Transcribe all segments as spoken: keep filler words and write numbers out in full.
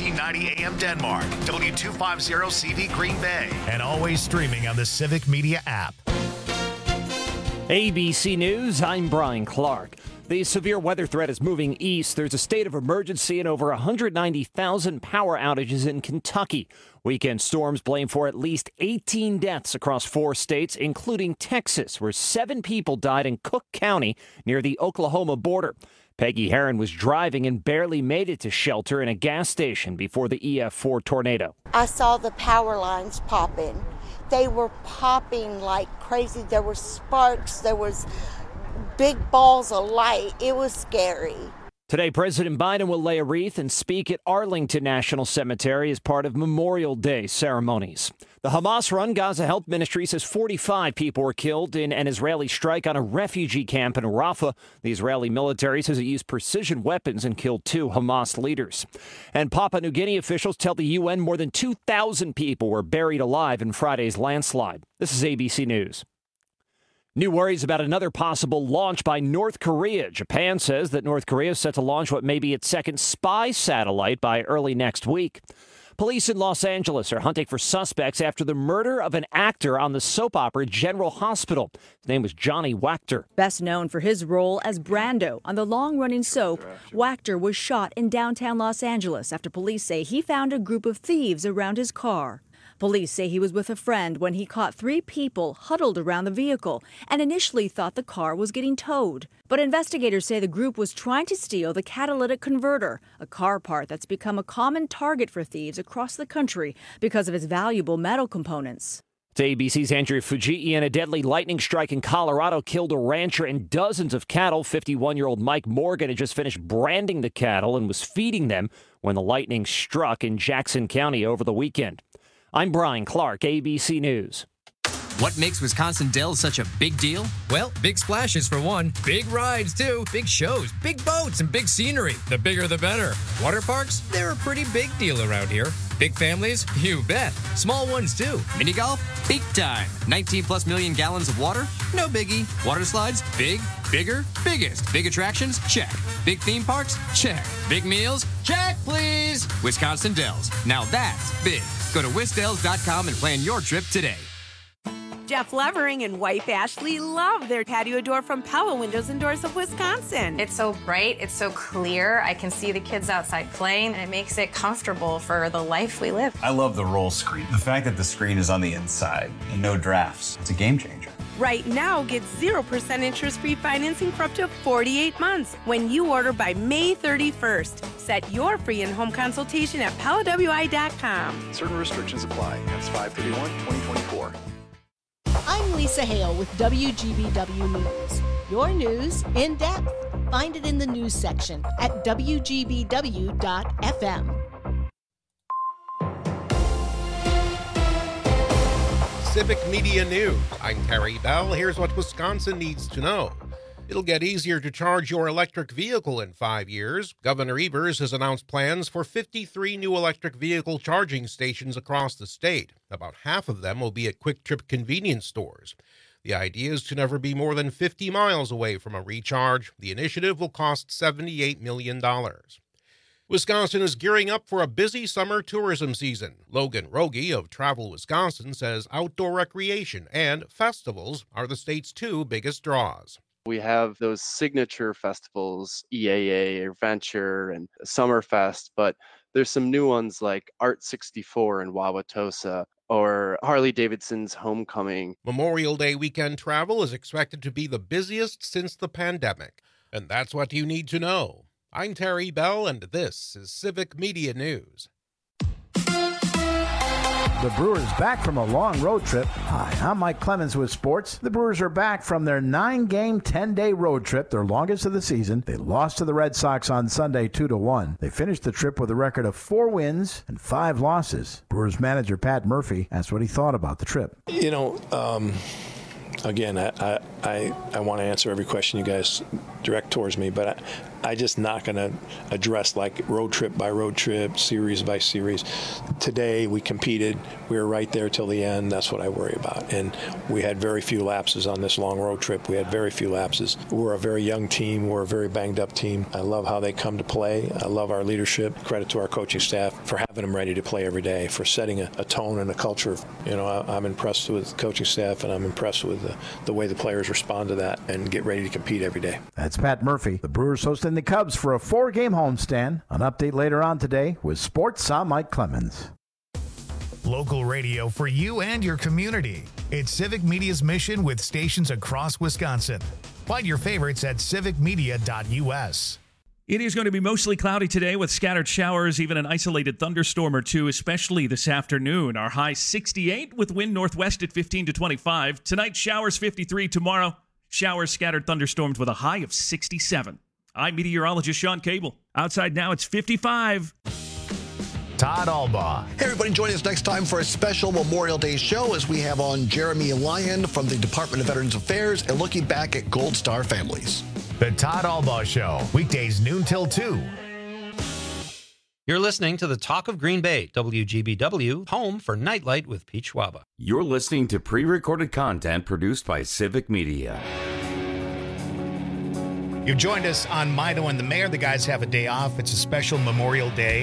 fourteen ninety A M Denmark, W two fifty C V Green Bay, and always streaming on the Civic Media app. A B C News, I'm Brian Clark. The severe weather threat is moving east. There's a state of emergency and over one hundred ninety thousand power outages in Kentucky. Weekend storms blame for at least eighteen deaths across four states, including Texas, where seven people died in Cook County near the Oklahoma border. Peggy Heron was driving and barely made it to shelter in a gas station before the E F four tornado. I saw the power lines popping. They were popping like crazy. There were sparks. There was big balls of light. It was scary. Today, President Biden will lay a wreath and speak at Arlington National Cemetery as part of Memorial Day ceremonies. The Hamas-run Gaza Health Ministry says forty-five people were killed in an Israeli strike on a refugee camp in Rafah. The Israeli military says it used precision weapons and killed two Hamas leaders. And Papua New Guinea officials tell the U N more than two thousand people were buried alive in Friday's landslide. This is A B C News. New worries about another possible launch by North Korea. Japan says that North Korea is set to launch what may be its second spy satellite by early next week. Police in Los Angeles are hunting for suspects after the murder of an actor on the soap opera General Hospital. His name was Johnny Wachter. Best known for his role as Brando on the long-running soap, Wachter was shot in downtown Los Angeles after police say he found a group of thieves around his car. Police say he was with a friend when he caught three people huddled around the vehicle and initially thought the car was getting towed. But investigators say the group was trying to steal the catalytic converter, a car part that's become a common target for thieves across the country because of its valuable metal components. To A B C's Andrea Fujii, and a deadly lightning strike in Colorado killed a rancher and dozens of cattle. fifty-one-year-old Mike Morgan had just finished branding the cattle and was feeding them when the lightning struck in Jackson County over the weekend. I'm Brian Clark, A B C News. What makes Wisconsin Dells such a big deal? Well, big splashes for one, big rides too, big shows, big boats, and big scenery. The bigger the better. Water parks? They're a pretty big deal around here. Big families? You bet. Small ones too. Mini golf? Big time. nineteen plus million gallons of water? No biggie. Water slides? Big, bigger, biggest. Big attractions? Check. Big theme parks? Check. Big meals? Check, please. Wisconsin Dells. Now that's big. Go to wisdells dot com and plan your trip today. Jeff Levering and wife Ashley love their patio door from Pella Windows and Doors of Wisconsin. It's so bright, it's so clear. I can see the kids outside playing, and it makes it comfortable for the life we live. I love the roll screen. The fact that the screen is on the inside and no drafts, it's a game changer. Right now, get zero percent interest-free financing for up to forty-eight months when you order by May thirty-first. Set your free in-home consultation at pella w i dot com. Certain restrictions apply. That's five thirty-one twenty twenty-four. I'm Lisa Hale with W G B W News. Your news in depth. Find it in the news section at w g b w dot f m. Civic Media News. I'm Terry Bell. Here's what Wisconsin needs to know. It'll get easier to charge your electric vehicle in five years. Governor Evers has announced plans for fifty-three new electric vehicle charging stations across the state. About half of them will be at Quick Trip convenience stores. The idea is to never be more than fifty miles away from a recharge. The initiative will cost seventy-eight million dollars. Wisconsin is gearing up for a busy summer tourism season. Logan Rogie of Travel Wisconsin says outdoor recreation and festivals are the state's two biggest draws. We have those signature festivals, E A A, Adventure, and Summerfest, but there's some new ones like Art sixty-four in Wauwatosa or Harley-Davidson's Homecoming. Memorial Day weekend travel is expected to be the busiest since the pandemic. And that's what you need to know. I'm Terry Bell, and this is Civic Media News. The Brewers back from a long road trip. Hi, I'm Mike Clemens with sports. The Brewers are back from their nine-game, ten-day road trip, their longest of the season. They lost to the Red Sox on Sunday two to one. They finished the trip with a record of four wins and five losses. Brewers manager Pat Murphy asked what he thought about the trip. You know, um, again, I, I, I want to answer every question you guys direct towards me, but I, I just not going to address like road trip by road trip, series by series. Today we competed. We were right there till the end. That's what I worry about. And we had very few lapses on this long road trip. We had very few lapses. We're a very young team. We're a very banged up team. I love how they come to play. I love our leadership. Credit to our coaching staff for having them ready to play every day, for setting a, a tone and a culture. You know, I, I'm impressed with the coaching staff, and I'm impressed with the, the way the players respond to that and get ready to compete every day. That's Pat Murphy. The Brewers hosting the Cubs for a four-game homestand. An update later on today with Sports. I'm Mike Clemens. Local radio for you and your community. It's Civic Media's mission with stations across Wisconsin. Find your favorites at civic media dot u s. It is going to be mostly cloudy today with scattered showers, even an isolated thunderstorm or two, especially this afternoon. Our high sixty-eight with wind northwest at fifteen to twenty-five. Tonight, showers fifty-three. Tomorrow, showers, scattered thunderstorms with a high of sixty-seven. I'm meteorologist Sean Cable. Outside now, it's fifty-five. Todd Albaugh. Hey, everybody, join us next time for a special Memorial Day show as we have on Jeremy Lyon from the Department of Veterans Affairs and looking back at Gold Star families. The Todd Albaugh Show, weekdays noon till two. You're listening to the Talk of Green Bay, W G B W, home for Nightlight with Pete Schwaba. You're listening to pre-recorded content produced by Civic Media. You've joined us on Mino and the Mayor. The guys have a day off. It's a special Memorial Day,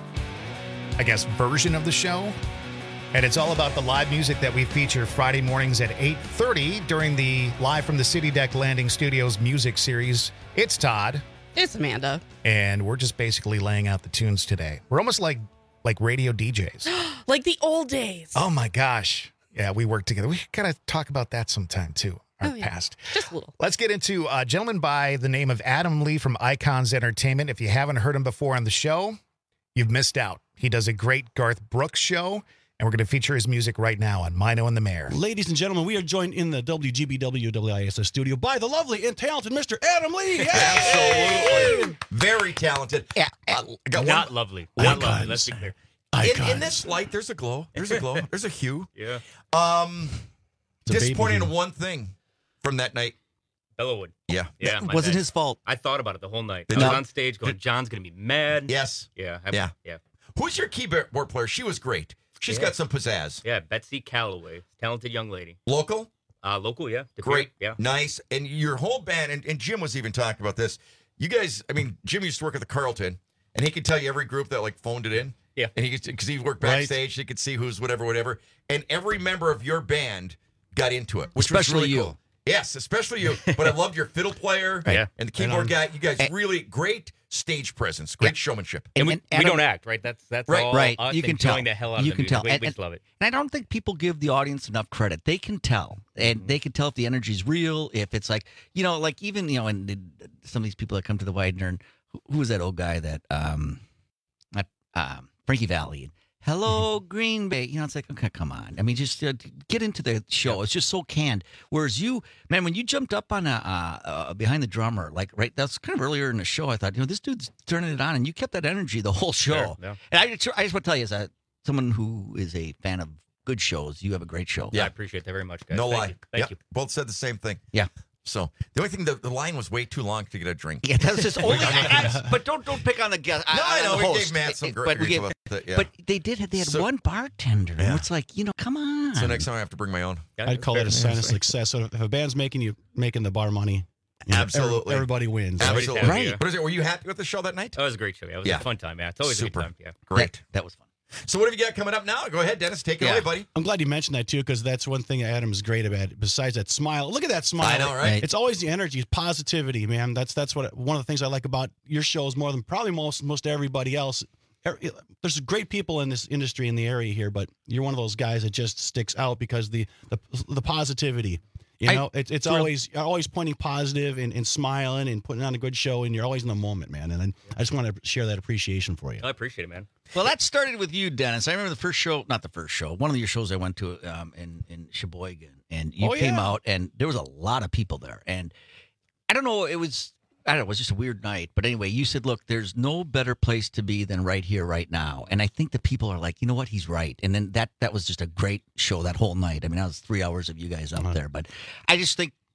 I guess, version of the show. And it's all about the live music that we feature Friday mornings at eight thirty during the Live from the City Deck Landing Studios music series. It's Todd. It's Amanda. And we're just basically laying out the tunes today. We're almost like like radio D Js. Like the old days. Oh, my gosh. Yeah, we work together. We got to talk about that sometime, too. Our oh, yeah. past. Just a little. Let's get into a gentleman by the name of Adam Lee from Icons Entertainment. If you haven't heard him before on the show, you've missed out. He does a great Garth Brooks show, and we're going to feature his music right now on Mino and the Mayor. Ladies and gentlemen, we are joined in the W G B W W I S S studio by the lovely and talented Mister Adam Lee. Yay! Absolutely. Very talented. Yeah. Uh, got Not one, lovely. Not Not lovely. Let's be clear. In, in this light, there's a glow. There's a glow. There's a hue. Yeah. Um, It's a disappointing baby. in one thing from that night. Bellawood. Yeah. Yeah. my Wasn't bad. his fault. I thought about it the whole night. I No. was on stage going, John's going to be mad. Yes. Yeah. I, Yeah. Yeah. Who's your keyboard player? She was great. She's Yeah. got some pizzazz. Yeah. Betsy Calloway. Talented young lady. Local? Uh, local, yeah. De Pere, Great. Yeah. Nice. And your whole band, and, and Jim was even talking about this. You guys, I mean, Jim used to work at the Carlton, and he could tell you every group that like phoned it in. Yeah. And he because he worked Right. backstage, he could see who's whatever, whatever. And every member of your band got into it, which was Especially really you. cool. Yes, especially you. But I loved your fiddle player Yeah. and the keyboard And, um, guy. You guys and- really great stage presence, great Yeah. showmanship. And, we, And we Adam- don't act, right? That's that's Right, all right. us You can tell. enjoying the hell out You of the can music. tell. We, And- we just and- love it. And I don't think people give the audience enough credit. They can tell, and they can tell if the energy's real. If it's like, you know, like even you know, and the, some of these people that come to the Widener, and who, who was that old guy that um, not, um, Frankie Valli. Hello, Green Bay. You know, it's like, okay, come on. I mean, just uh, get into the show. It's just so canned. Whereas you, man, when you jumped up on a uh, uh, behind the drummer, like right, that's kind of earlier in the show. I thought, you know, this dude's turning it on, and you kept that energy the whole show. Sure, yeah. And I, just- I just want to tell you, as a someone who is a fan of good shows, you have a great show. Yeah. I appreciate that very much, guys. No Thank lie. you. Thank Yep. you. Both said the same thing. Yeah. So the only thing, the, the line was way too long to get a drink. Yeah, that's just only. I, I, but don't don't pick on the guest. No, I know. the We host. gave Matt some It- great but we grief gave- about that, yeah. But they did. They had So- one bartender. Yeah. And it's like, you know, come on. So next time I have to bring my own. I'd call it a sign of success. So if a band's making you making the bar money, you know, Absolutely. every- everybody wins. Absolutely. Right. What is it? Were you happy with the show that night? That was a great show. Yeah, it was Yeah. a fun time. Yeah, it's always Super. a good time. Yeah, Great. That, that was fun. So what have you got coming up now? Go ahead, Dennis. Take it Yeah. away, buddy. I'm glad you mentioned that too, because that's one thing Adam's great about. Besides that smile, look at that smile. I know, right? It's always the energy, positivity, man. That's that's what one of the things I like about your shows more than probably most most everybody else. Er- There's great people in this industry in the area here, but you're one of those guys that just sticks out because the the, the positivity. You I- know, it, it's Real- always you're always pointing positive and, and smiling and putting on a good show, and you're always in the moment, man. And I just want to share that appreciation for you. I appreciate it, man. Well, that started with you, Dennis. I remember the first show, not the first show, one of your shows I went to um, in in Sheboygan, and you Oh, came yeah. out, and there was a lot of people there, and I don't know, it was. I don't know, it was just a weird night. But anyway, you said, look, there's no better place to be than right here, right now. And I think the people are like, you know what, he's right. And then that that was just a great show that whole night. I mean, that was three hours of you guys up Uh-huh. there. But I just think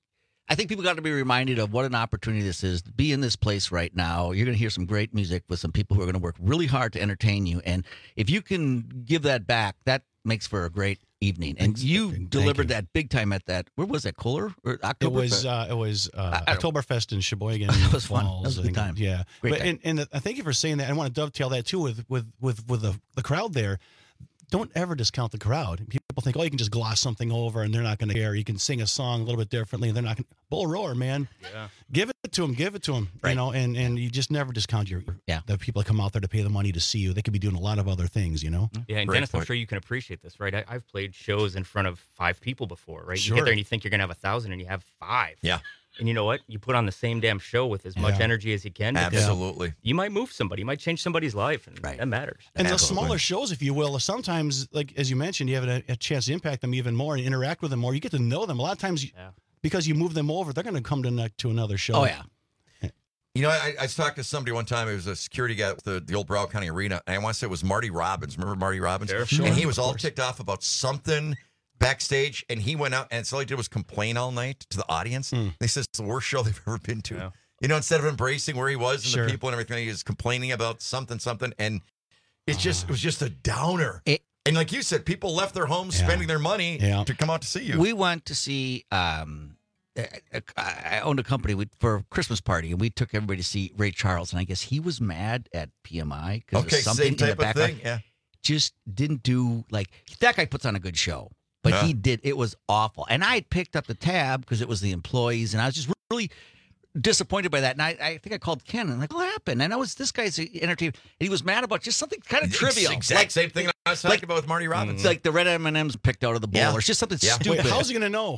I think people got to be reminded of what an opportunity this is to be in this place right now. You're going to hear some great music with some people who are going to work really hard to entertain you. And if you can give that back, that makes for a great evening. And you Thank delivered you. that big time at that. Where was that? Kohler or Oktoberfest? It was uh, it was uh, I- I don't- Oktoberfest in Sheboygan. That was fun. Falls, That was a I good think. time. Yeah, Great but time. and, and the, thank you for saying that. I want to dovetail that too with with with with the the crowd there. Don't ever discount the crowd. People think, oh, you can just gloss something over and they're not going to care. You can sing a song a little bit differently and they're not going to. Bull roar, man. Yeah. Give it to them. Give it to them. Right. You know, and, and you just never discount your yeah. the people that come out there to pay the money to see you. They could be doing a lot of other things, you know? Yeah, and Great Dennis, I'm point. sure you can appreciate this, right? I, I've played shows in front of five people before, right? You Sure. get there and you think you're going to have a thousand and you have five. Yeah. And you know what? You put on the same damn show with as much Yeah. energy as you can. because Absolutely. You might move somebody. You might change somebody's life, and that matters. And the Absolutely. smaller shows, if you will, sometimes, like as you mentioned, you have a, a chance to impact them even more and interact with them more. You get to know them. A lot of times, you, because you move them over, they're going to come to, ne- to another show. Oh, yeah. You know, I, I talked to somebody one time. It was a security guy at the, the old Broward County Arena, and I want to say it was Marty Robbins. Remember Marty Robbins? Sure. Sure, And he of was all course. ticked off about something backstage, and he went out, and so all he did was complain all night to the audience. Hmm. They said it's the worst show they've ever been to. Yeah. You know, instead of embracing where he was and Sure. the people and everything, he was complaining about something, something, and it's just it was just a downer. It- and like you said, people left their homes Yeah. spending their money Yeah. to come out to see you. We went to see. Um, I- I owned a company we, for a Christmas party, and we took everybody to see Ray Charles. And I guess he was mad at P M I because okay, something same in the type of background. thing. Yeah. Just didn't do like that guy puts on a good show, but Yeah. he did. It was awful. And I had picked up the tab because it was the employees, and I was just really disappointed by that. And I, I think I called Ken and like, what happened? And I was this guy's entertainment, and he was mad about just something kind of trivial. Exact like, same thing I was talking about with Marty Robbins. It's like the red M and M's picked out of the bowl, Yeah. or it's just something Yeah. stupid. Wait, how's he going to know?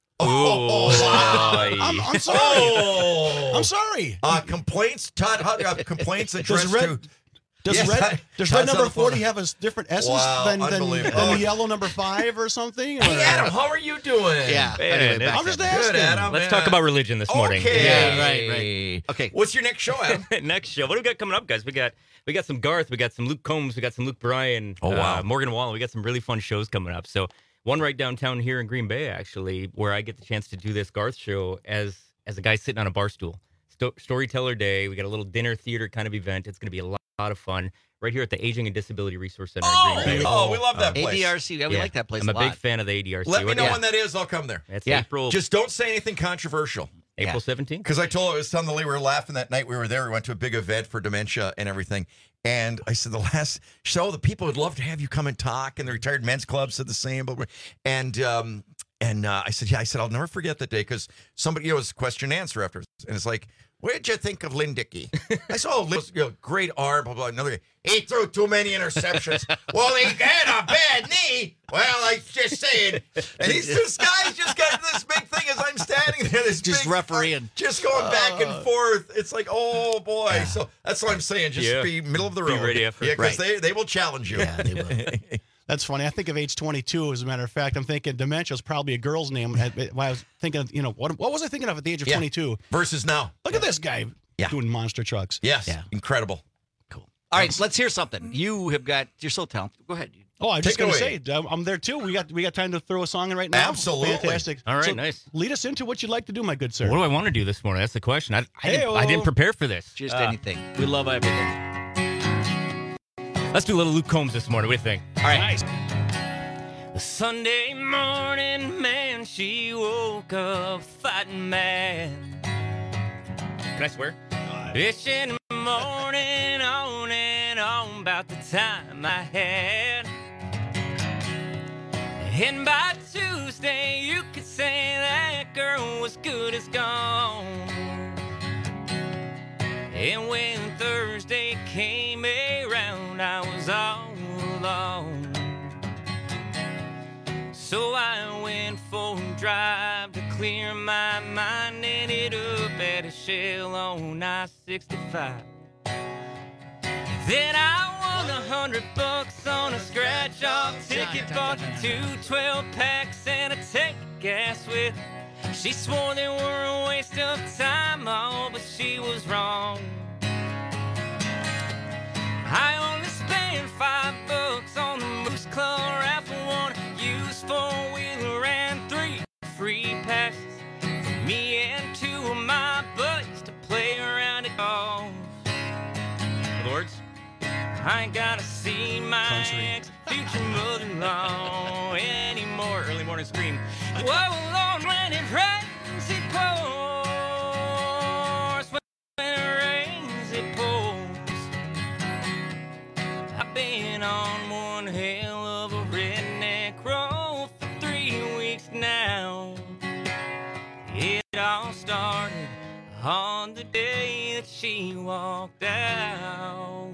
Oh, I'm, I'm sorry. Oh. I'm sorry. Uh, complaints, Todd. How, uh, complaints addressed Does red, to. does Yes, red, Todd- does Todd's red on number the phone. forty have a s- different essence Wow, than, than, unbelievable. than the yellow number five or something? Hey, Or- Adam, how are you doing? Yeah. Man, Anyway, it's- back I'm just then. asking. Good, Adam. Let's man. talk about religion this morning. Okay. Yeah, right, right. Okay. What's your next show, Adam? Next show. What do we got coming up, guys? We got we got some Garth, we got some Luke Combs, we got some Luke Bryan, Oh, wow. uh, Morgan Wallen. We got some really fun shows coming up. So one right downtown here in Green Bay, actually, where I get the chance to do this Garth show as as a guy sitting on a bar stool. Sto- Storyteller Day. We got a little dinner theater kind of event. It's going to be a lot, lot of fun right here at the Aging and Disability Resource Center Oh, in Green Bay. oh, we love that A place. D R C. Yeah, we Yeah. like that place I'm a a lot. big fan of the A D R C. Let me What- know Yeah. when that is. I'll come there. It's Yeah. April Just don't say anything controversial. April Yeah. seventeenth. Because I told I was telling the lady we were laughing that night we were there. We went to a big event for dementia and everything. And I said the last show, the people would love to have you come and talk. And the Retired Men's Club said the same. But and um and uh, I said, yeah, I said I'll never forget that day because somebody, you know, it was question and answer afterwards, and it's like, what did you think of Lynn Dickey? I saw, oh, you know, great arm, blah blah. Another guy, he threw too many interceptions. Well, he had a bad knee. Well, I just saying. And these two guys just got this big thing as I'm standing there. This Just big refereeing. just going back and Uh, forth. It's like, oh boy. So that's what I'm saying. Just Yeah. be middle of the Be road. ready after- Yeah, because Right. they, they will challenge you. Yeah, they will. That's funny. I think of age twenty-two, as a matter of fact. I'm thinking dementia is probably a girl's name. I I was thinking, of, you know, what what was I thinking of at the age of Yeah. twenty-two? Versus now. Look at this guy Yeah. doing monster trucks. Yes. Yeah. Incredible. Cool. All right, let's hear something. You have got. You're so talented. Go ahead. Oh, I was just Take it going to away. say, I'm- I'm there too. We got we got time to throw a song in right now. Absolutely. Fantastic. All right, So nice. Lead us into what you'd like to do, my good sir. What do I want to do this morning? That's the question. I, I, didn't, I Hey-o. didn't prepare for this. Just Uh, anything. We love everything. Let's do a little Luke Combs this morning. What do you think? All right. Nice. The Sunday morning, man, she woke up fighting mad. Can I swear? It's in the morning, on and on about the time I had. And by Tuesday, you could say that girl was good as gone. And when Thursday came around, I was all alone. So I went for a drive to clear my mind, ended up at a Shell on I sixty-five. Then I won a hundred bucks on a scratch-off ticket, bought two twelve packs and a tank of gas with. She swore they were a waste of time, oh, but she was wrong. I only spent five bucks on the Moose Club raffle, one used four-wheeler and three free passes for me country. Future mother-in-law anymore. Early morning scream. Whoa, Lord, when it rains, it pours. When it rains, it pours. I've been on one hell of a redneck road for three weeks now. It all started on the day that she walked out.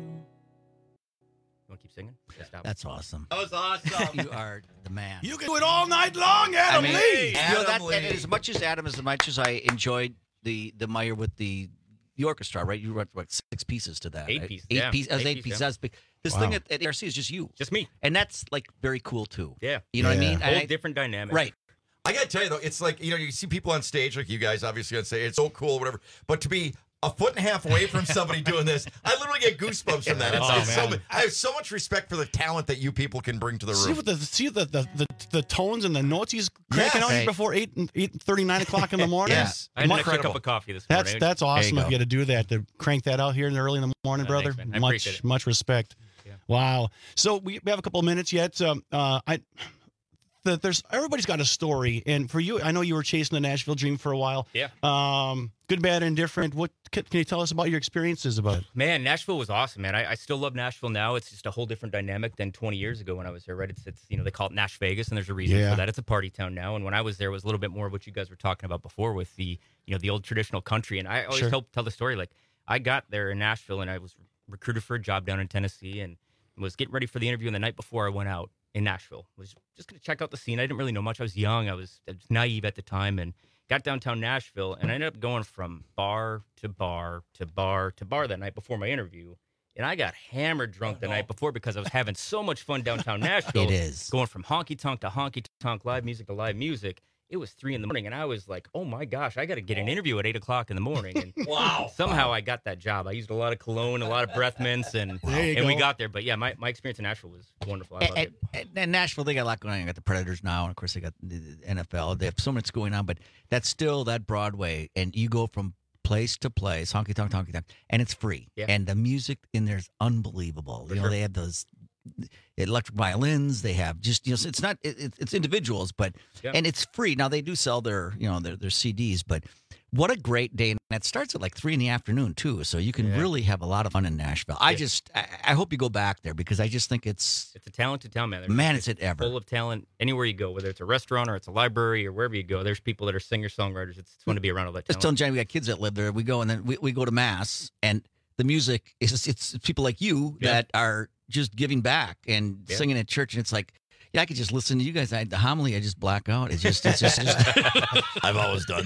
You want to keep singing? That's awesome. That was awesome. You are the man. You can do it all night long, Adam I mean, Lee. You know, Adam that, Lee. and as much as Adam, as much as I enjoyed the the Meyer with the the orchestra, right? You wrote what six pieces to that? Eight right? pieces, Eight yeah. pieces. Eight, Eight eight pieces, pieces. yeah. That's big. This Wow. thing at, at A R C is just you, Just me. and that's like very cool too. Yeah. You know what I Yeah. mean? Whole And I- different dynamic. right. I gotta tell you though, it's like, you know, you see people on stage like you guys obviously on stage, it's so cool, whatever. But to be a foot and a half away from somebody doing this, I literally get goosebumps from that. It's, Oh, it's so, man. I have so much respect for the talent that you people can bring to the See room. what the see the, the the the tones and the notes he's cranking Yeah. out Right. before eight eight thirty nine o'clock in the morning. Yes. I had an extra Incredible. cup of coffee this That's morning. that's awesome you if go. you had to do that to crank that out here in the early in the morning, Oh, brother. thanks, man. I much appreciate it. much respect. Yeah. Wow. So we, we have a couple of minutes yet. Um, uh, I the, there's everybody's got a story, and for you, I know you were chasing the Nashville dream for a while. Yeah. Um, good, bad, and different. What can, can you tell us about your experiences about it? Man, Nashville was awesome, man. I, I still love Nashville now. It's just a whole different dynamic than twenty years ago when I was there, right? It's, it's you know, they call it Nash Vegas, and there's a reason Yeah. for that. It's a party town now. And when I was there, it was a little bit more of what you guys were talking about before with the, you know, the old traditional country. And I always Sure. help tell the story. Like, I got there in Nashville, and I was recruited for a job down in Tennessee, and was getting ready for the interview. And the night before I went out in Nashville, was just going to check out the scene. I didn't really know much. I was young. I was, I was naive at the time, and got downtown Nashville, and I ended up going from bar to bar to bar to bar that night before my interview. And I got hammered drunk the night before because I was having so much fun downtown Nashville. It is. Going from honky tonk to honky tonk, live music to live music. It was three in the morning, and I was like, oh my gosh, I got to get an interview at eight o'clock in the morning. And Wow. somehow I got that job. I used a lot of cologne, a lot of breath mints, and, There you and we go. got there. But yeah, my, my experience in Nashville was wonderful. I loved And, it. and, and Nashville, they got a lot going on. They got the Predators now, and of course they got the N F L. They have so much going on, but that's still that Broadway, and you go from place to place, honky tonk, honky tonk, and it's free. Yeah. And the music in there is unbelievable. For you know, sure. they have those electric violins. They have just you know, it's not it, it's individuals, but Yeah. and it's free. Now they do sell their you know their their C Ds, but what a great day! And that starts at like three in the afternoon too, so you can Yeah. really have a lot of fun in Nashville. I Yeah. just I, I hope you go back there because I just think it's It's a talented town, man. There's- man, it's it ever. full of talent anywhere you go, whether it's a restaurant or it's a library or wherever you go. There's people that are singer songwriters. It's, it's fun to be around all that Just talent. telling Johnny, we got kids that live there. We go and then we, we go to mass, and the music is it's people like you Yeah. that are just giving back and Yeah. singing at church, and it's like, yeah, I could just listen to you guys. I, the homily, I just black out. It's just, it's just, just I've always done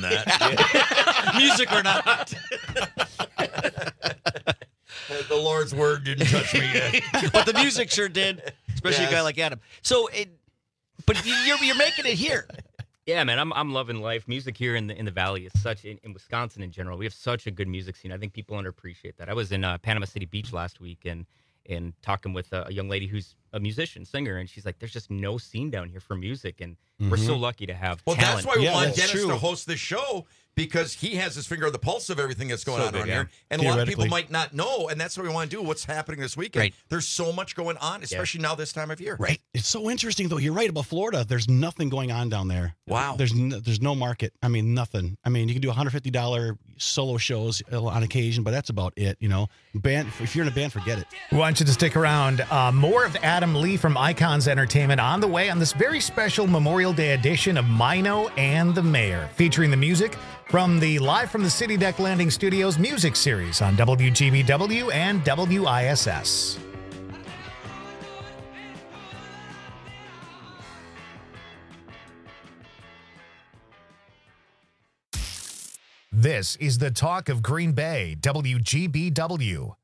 that. music or not. The Lord's word didn't touch me yet. But the music sure did, especially a guy Yes. like Adam. So, it, but you- you're you're making it here. Yeah, man, I'm I'm loving life. Music here in the in the valley is such in, in Wisconsin in general. We have such a good music scene. I think people underappreciate that. I was in uh, Panama City Beach last week and and talking with a, a young lady who's a musician, singer, and she's like, "There's just no scene down here for music, and we're so lucky to have Well, talent." that's why we Yeah, want that's Dennis true. to host this show because he has his finger on the pulse of everything that's going So on good, around yeah. here. And a lot of people Theoretically. might not know, and that's what we want to do. What's happening this weekend? Right. There's so much going on, especially now this time of year. Right. It's so interesting though. You're right about Florida. There's nothing going on down there. Wow. There's no, there's no market. I mean, nothing. I mean, you can do one hundred fifty dollars solo shows on occasion, but that's about it. You know, band. If you're in a band, forget it. We want you to stick around. Uh, more of Adam Lee from Icons Entertainment on the way on this very special Memorial Day edition of Mino and the Mayor, featuring the music from the Live from the City Deck Landing Studios music series on W G B W and W I S S. This is the talk of Green Bay, W G B W.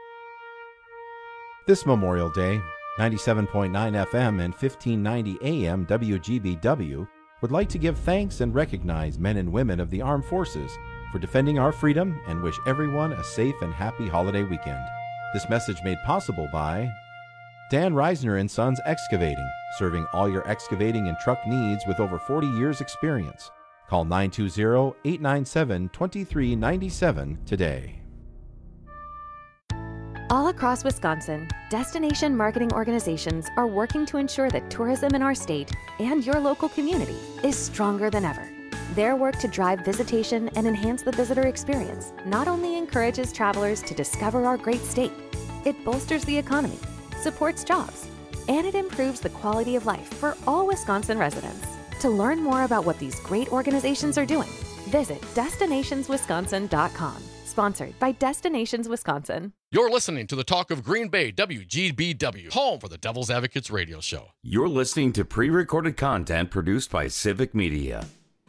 This Memorial Day, ninety-seven point nine F M and fifteen ninety A M W G B W would like to give thanks and recognize men and women of the armed forces for defending our freedom and wish everyone a safe and happy holiday weekend. This message made possible by Dan Reisner and Sons Excavating, serving all your excavating and truck needs with over forty years experience. Call nine two zero, eight nine seven, two three nine seven today. All across Wisconsin, destination marketing organizations are working to ensure that tourism in our state and your local community is stronger than ever. Their work to drive visitation and enhance the visitor experience not only encourages travelers to discover our great state, it bolsters the economy, supports jobs, and it improves the quality of life for all Wisconsin residents. To learn more about what these great organizations are doing, visit destinations wisconsin dot com. Sponsored by Destinations Wisconsin. You're listening to the Talk of Green Bay, W G B W, home for the Devil's Advocates radio show. You're listening to pre-recorded content produced by Civic Media.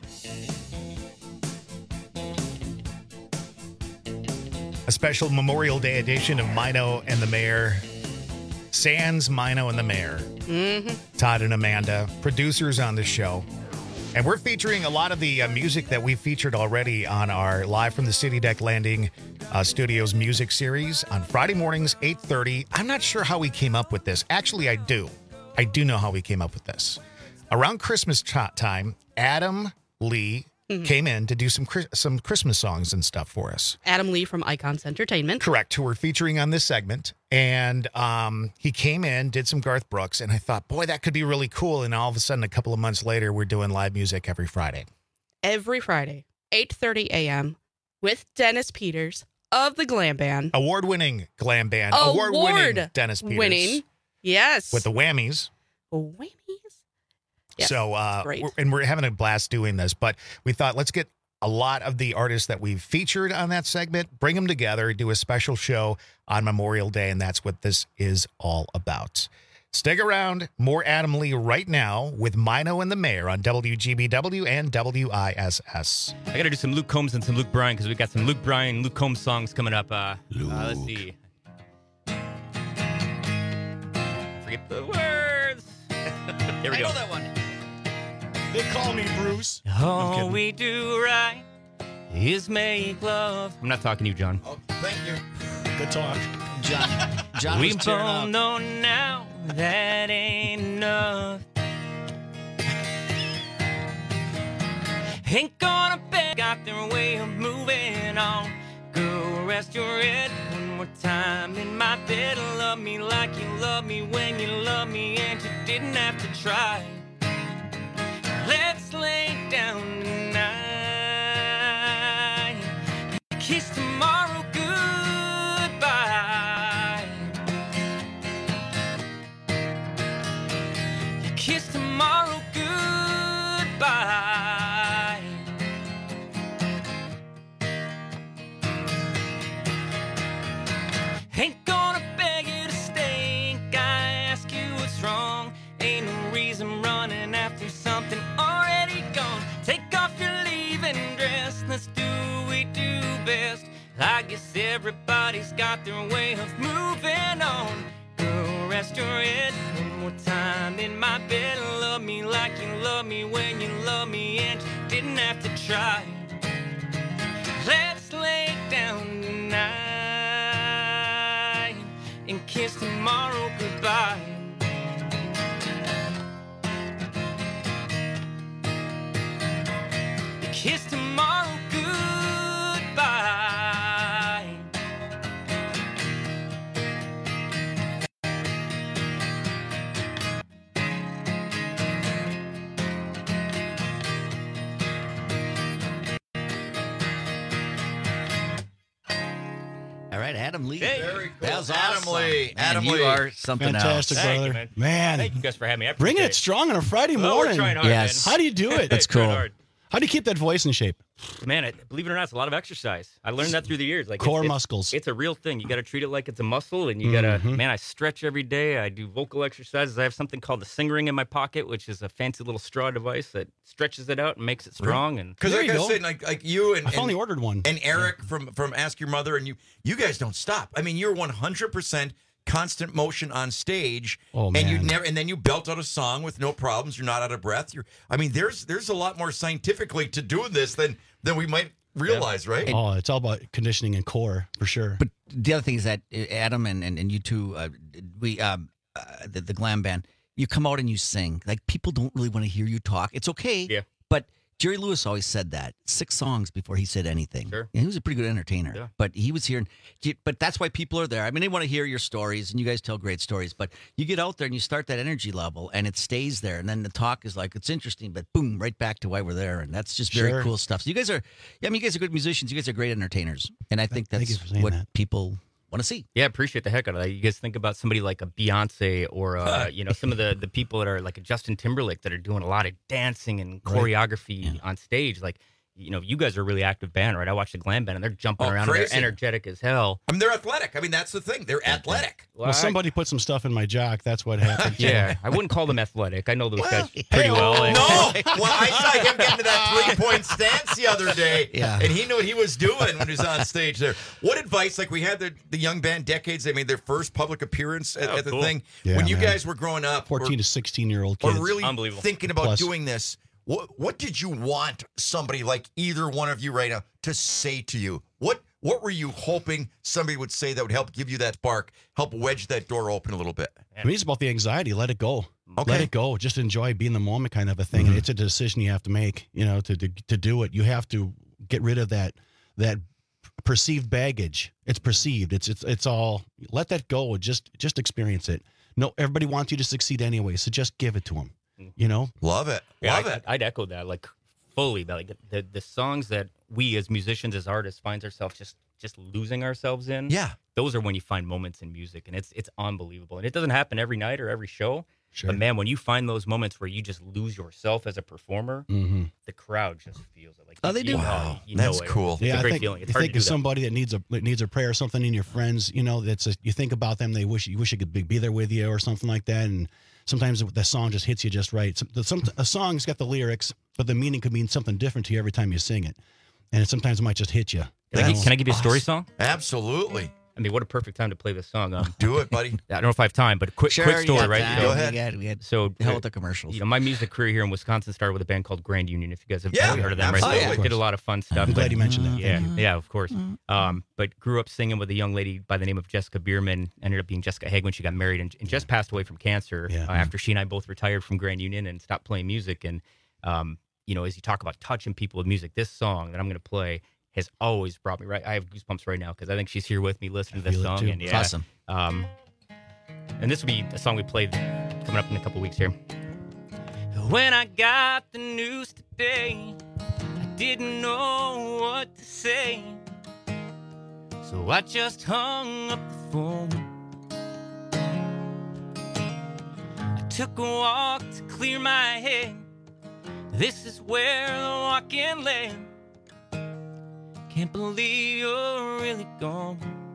A special Memorial Day edition of Mino and the Mayor. Sans Mino and the Mayor. Mm-hmm. Todd and Amanda, producers on the show. And we're featuring a lot of the uh, music that we featured already on our Live from the City Deck Landing uh, Studios music series on Friday mornings, eight thirty. I'm not sure how we came up with this. Actually, I do. I do know how we came up with this. Around Christmas t- time, Adam Lee mm-hmm. came in to do some some Christmas songs and stuff for us. Adam Lee from Icons Entertainment. Correct, who we're featuring on this segment. And um, he came in, did some Garth Brooks, and I thought, boy, that could be really cool. And all of a sudden, a couple of months later, we're doing live music every Friday. Every Friday, eight thirty a.m. with Dennis Peters of the Glam Band. Award-winning Glam Band. Award Award-winning Dennis Peters. Winning, yes. With the whammies. Whammies. Yes, so, uh, great. We're, and we're having a blast doing this, but we thought, let's get a lot of the artists that we've featured on that segment, bring them together, do a special show on Memorial Day, and that's what this is all about. Stick around. More Adam Lee right now with Mino and the Mayor on W G B W and W I S S. I got to do some Luke Combs and some Luke Bryan because we got some Luke Bryan, Luke Combs songs coming up. Uh, Luke. Uh, let's see. Forget the words. Here we I go. know that one. They call me Bruce. All we do right is make love. I'm not talking to you, John. Oh, thank you. Good talk. John, John we was both tearing up. know now that ain't enough. Ain't gonna beg, got their way of moving on. Go rest your head one more time in my bed. Love me like you love me when you love me, and you didn't have to try. Let's lay down tonight. Kiss tomorrow goodbye. Kiss tomorrow goodbye. Ain't gonna beg you to stay. Ain't gotta ask you what's wrong. Ain't no reason running after something already gone. Take off your leaving dress. Let's do what we do best. I guess everybody's got their way of moving on. Go rest your head one more time in my bed. Love me like you love me when you love me, and you didn't have to try. Let's lay down tonight and kiss tomorrow goodbye. Kiss tomorrow goodbye. All right, Adam Lee. Hey. Very cool. That was Adam awesome. Lee. Man, Adam you Lee. are something Fantastic, else. Thank brother. you, man. Man. Thank you guys for having me. I Bringing appreciate it strong on a Friday Oh, morning. we're trying hard, Yes. man. How do you do it? That's Trying cool. hard. How do you keep that voice in shape? Man, it, believe it or not, it's a lot of exercise. I learned that through the years. Like Core it's, it's- muscles. It's a real thing. You got to treat it like it's a muscle, and you got to. Mhm. Man, I stretch every day. I do vocal exercises. I have something called the Sing Ring in my pocket, which is a fancy little straw device that stretches it out and makes it strong. And Because There like you I go. said, like like you and I finally and, ordered one. and Eric from from Ask Your Mother, and you you guys don't stop. I mean, you're one hundred percent constant motion on stage, Oh, and you man. never and then you belt out a song with no problems. You're not out of breath. You're. I mean, there's there's a lot more scientifically to doing this than than we might realize, right? Oh, it's all about conditioning and core for sure. But the other thing is that uh, Adam and, and, and you two, uh, we um, uh, the, the Glam Band, you come out and you sing. Like people don't really want to hear you talk. It's okay. Yeah. But Jerry Lewis always said that six songs before he said anything. Sure. And he was a pretty good entertainer. Yeah. But he was here. And, but that's why people are there. I mean, they want to hear your stories, and you guys tell great stories. But you get out there and you start that energy level, and it stays there. And then the talk is like, it's interesting, but boom, right back to why we're there. And that's just very Sure. cool stuff. So you guys are, yeah, I mean, you guys are good musicians. You guys are great entertainers. And I think Thank you that's for saying what that. people want to see. Yeah, appreciate the heck out of that. You guys think about somebody like a Beyonce or uh, you know some of the the people that are like a Justin Timberlake that are doing a lot of dancing and choreography on stage. Like, you know, you guys are a really active band, right? I watched the glam band and they're jumping Oh, around and crazy. they're energetic as hell. I mean, they're athletic. I mean, that's the thing. They're athletic. Well, somebody put some stuff in my jock. That's what happened. Yeah, I wouldn't call them athletic. I know those Well, guys pretty hey, well. and- No, well, I saw him getting to that three-point stance the other day, Yeah. and he knew what he was doing when he was on stage there. What advice? Like we had the, the young band Decades. They made their first public appearance at, Oh, at the cool. thing. Yeah, when you man. guys were growing up, fourteen or, to sixteen year old or kids. really Unbelievable. thinking about Plus. doing this, what what did you want somebody like either one of you right now to say to you? What what were you hoping somebody would say that would help give you that spark, help wedge that door open a little bit? I mean, it's about the anxiety. Let it go. Okay. Let it go. Just enjoy being the moment, kind of a thing. Mhm. And it's a decision you have to make. You know, to, to to do it, you have to get rid of that that perceived baggage. It's perceived. It's it's it's all. Let that go. Just just experience it. No, everybody wants you to succeed anyway, so just give it to them. You know, Love it. Yeah, Love I, it. I'd echo that like fully. That like the the songs that we as musicians, as artists, finds ourselves just just losing ourselves in. Yeah. Those are when you find moments in music, and it's it's unbelievable. And it doesn't happen every night or every show. Sure. But man, when you find those moments where you just lose yourself as a performer, Mm-hmm. the crowd just feels it. Like Oh, they you do. know, Wow, you that's know it. cool. It's Yeah, a I great think, feeling. It's you hard think to do of that. somebody that needs a that needs a prayer or something in your friends, you know, that's a, you think about them, they wish you wish you could be, be there with you or something like that, and sometimes the song just hits you just right. Some, some a song's got the lyrics, but the meaning could mean something different to you every time you sing it, and it sometimes it might just hit you. Can, I, You know? can I give you a story song? Absolutely. I mean, what a perfect time to play this song. Um, Do it, buddy. I don't know if I have time, but quick, Sure, quick you story, got right? time. So- Go ahead. We had, we had So, hell uh, with the commercials. You know, my music career here in Wisconsin started with a band called Grand Union. If you guys have Yeah, heard of them, right? absolutely. So I did a lot of fun stuff. I'm glad but- you mentioned that. Yeah, Thank you. yeah, of course. Um, but grew up singing with a young lady by the name of Jessica Bierman. Ended up being Jessica Haig when she got married, and, and just passed away from cancer Yeah. uh, after she and I both retired from Grand Union and stopped playing music. And um, you know, as you talk about touching people with music, this song that I'm going to play has always brought me right. I have goosebumps right now because I think she's here with me listening to this feel it song, too. and It's yeah, awesome. um, and this will be a song we played coming up in a couple weeks here. When I got the news today, I didn't know what to say, so I just hung up the phone. I took a walk to clear my head. This is where the walking led. Can't believe you're really gone.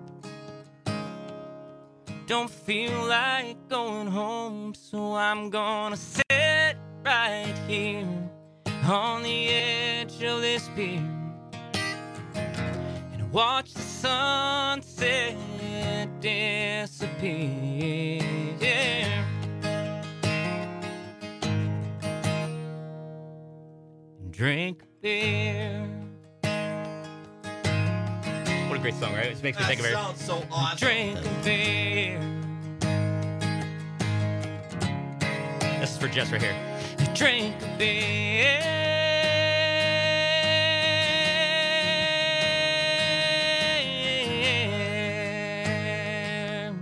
Don't feel like going home, so I'm gonna sit right here on the edge of this pier and watch the sunset disappear. Yeah. And drink beer. What a great song, right? It makes me think of it. sounds so awesome. Drink a beer. This is for Jess right here. Drink a beer.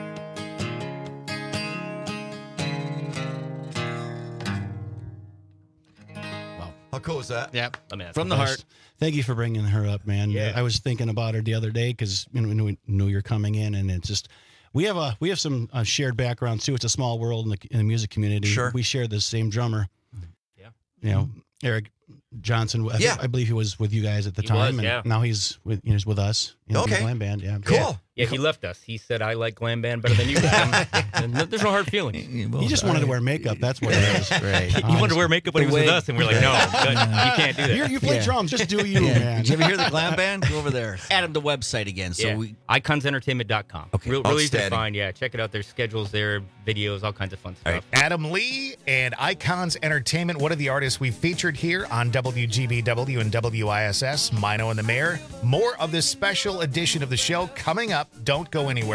How cool is that? Yep. I mean, that's From the Nice. heart. Thank you for bringing her up, man. Yeah. I was thinking about her the other day because you know, we knew you're coming in, and it's just we have a we have some uh, shared backgrounds too. It's a small world in the, in the music community. Sure. We share the same drummer. Yeah. You know, Eric Johnson. I, Yeah. I believe he was with you guys at the He time, was, and yeah. now he's with you know, he's with us. You know, Okay. Glam Band. Yeah. Cool. Yeah. Yeah, he left us. He said, I like glam band better than you guys. And there's no hard feelings. He just wanted to wear makeup. That's what it is. Right. He wanted to wear makeup when he was with wig. us, and we're like, no, good. You can't do that. You're, you play Yeah. drums. Just do you, Yeah. man. Did you ever hear the Glam Band? Go over there. Add them to the website again. So yeah. we icons entertainment dot com. Okay. Real, really easy to Outstanding. find. Yeah, check it out. There's schedules there, videos, all kinds of fun stuff. All right. Adam Lee and Icons Entertainment, one of the artists we featured here on W G B W and W I S S, Mino and the Mayor. More of this special edition of the show coming up. Don't go anywhere.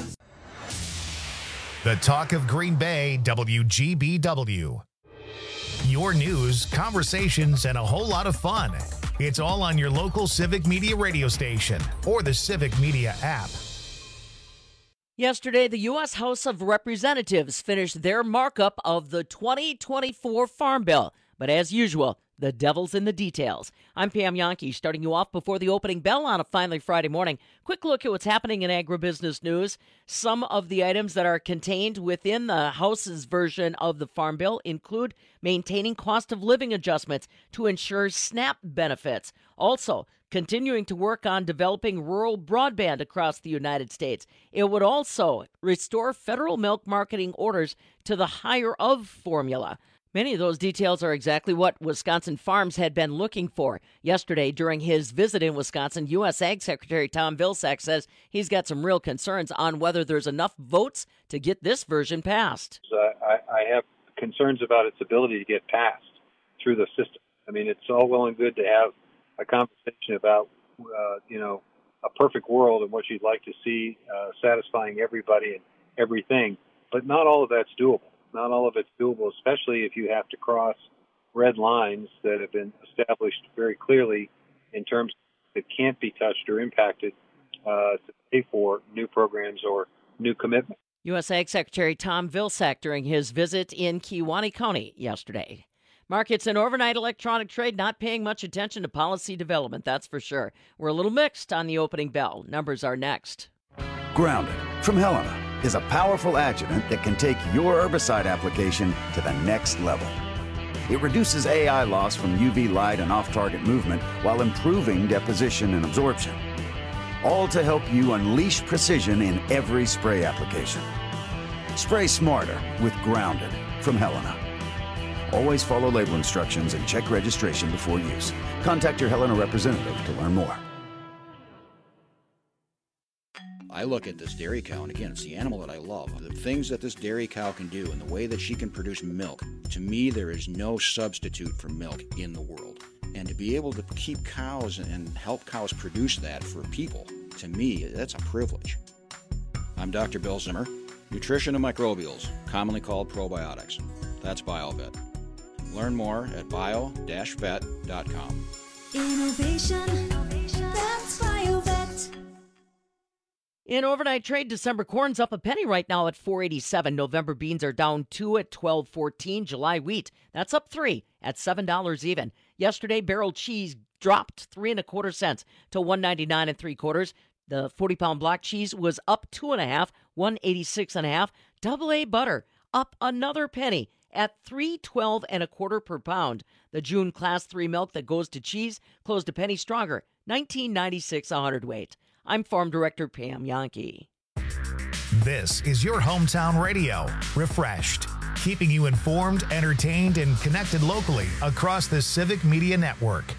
The Talk of Green Bay, W G B W. Your news, conversations, and a whole lot of fun. It's all on your local Civic Media radio station or the Civic Media app. Yesterday, the U S House of Representatives finished their markup of the twenty twenty-four Farm Bill. But as usual, the devil's in the details. I'm Pam Yankee, starting you off before the opening bell on a finally Friday morning. Quick look at what's happening in agribusiness news. Some of the items that are contained within the House's version of the Farm Bill include maintaining cost of living adjustments to ensure SNAP benefits. Also, continuing to work on developing rural broadband across the United States. It would also restore federal milk marketing orders to the higher of formula. Many of those details are exactly what Wisconsin farms had been looking for. Yesterday, during his visit in Wisconsin, U S Ag Secretary Tom Vilsack says he's got some real concerns on whether there's enough votes to get this version passed. Uh, I, I have concerns about its ability to get passed through the system. I mean, it's all well and good to have a conversation about, uh, you know, a perfect world and what you'd like to see uh, satisfying everybody and everything, but not all of that's doable. Not all of it's doable, especially if you have to cross red lines that have been established very clearly in terms that can't be touched or impacted uh, to pay for new programs or new commitments. U S Ag Secretary Tom Vilsack during his visit in Kewaunee County yesterday. Markets and overnight electronic trade not paying much attention to policy development, that's for sure. We're a little mixed on the opening bell. Numbers are next. Grounded from Helena is a powerful adjuvant that can take your herbicide application to the next level. It reduces A I loss from U V light and off-target movement while improving deposition and absorption. All to help you unleash precision in every spray application. Spray smarter with Grounded from Helena. Always follow label instructions and check registration before use. Contact your Helena representative to learn more. I look at this dairy cow, and again, it's the animal that I love. The things that this dairy cow can do and the way that she can produce milk, to me, there is no substitute for milk in the world. And to be able to keep cows and help cows produce that for people, to me, that's a privilege. I'm Doctor Bill Zimmer, nutrition and microbials, commonly called probiotics. That's BioVet. Learn more at bio dash vet dot com. Innovation, that's BioVet. In overnight trade, December corn's up a penny right now at four eighty-seven. November beans are down two at twelve fourteen. July wheat, that's up three at seven dollars even. Yesterday, barrel cheese dropped three and a quarter cents to one ninety-nine and three quarters. The forty pound block cheese was up two and a half, one eighty-six and a half. Double A butter up another penny at three twelve and a quarter per pound. The June class three milk that goes to cheese closed a penny stronger, nineteen ninety-six a hundredweight. I'm Farm Director Pam Yankee. This is your hometown radio, refreshed, keeping you informed, entertained, and connected locally across the Civic Media Network.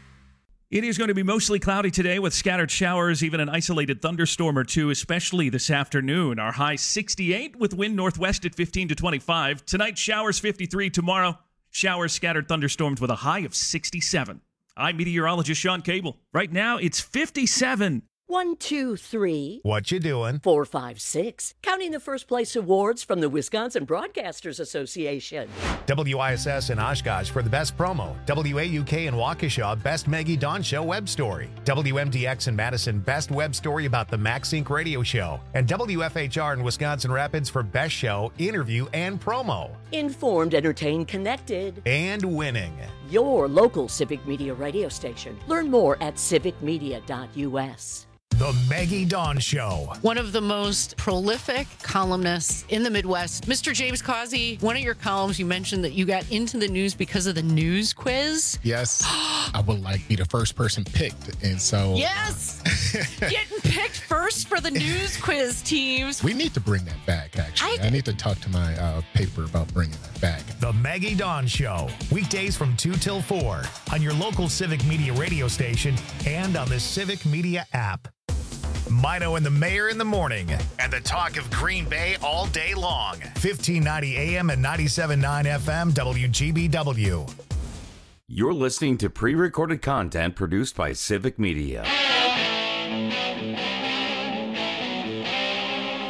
It is going to be mostly cloudy today with scattered showers, even an isolated thunderstorm or two, especially this afternoon. Our high sixty-eight with wind northwest at fifteen to twenty-five. Tonight, showers fifty-three. Tomorrow, showers, scattered thunderstorms with a high of sixty-seven. I'm meteorologist Sean Cable. Right now, it's fifty-seven. One, two, three. What you doing? Four, five, six. Counting the first place awards from the Wisconsin Broadcasters Association. W I S S in Oshkosh for the best promo. W A U K in Waukesha, best Maggie Dawn Show web story. W M D X in Madison, best web story about the Max Inc radio show. And W F H R in Wisconsin Rapids for best show, interview, and promo. Informed, entertained, connected. And winning. Your local Civic Media radio station. Learn more at civic media dot U S. The Maggie Dawn Show. One of the most prolific columnists in the Midwest. Mister James Causey, one of your columns, you mentioned that you got into the news because of the news quiz. Yes. I would like be the first person picked. And so. Yes. Getting picked first for the news quiz teams. We need to bring that back, actually. I, I need to talk to my uh, paper about bringing that back. The Maggie Dawn Show. Weekdays from two till four on your local Civic Media radio station and on the Civic Media app. Mino and the Mayor in the morning, and the talk of Green Bay all day long. fifteen ninety A M and ninety-seven point nine F M W G B W. You're listening to pre-recorded content produced by Civic Media.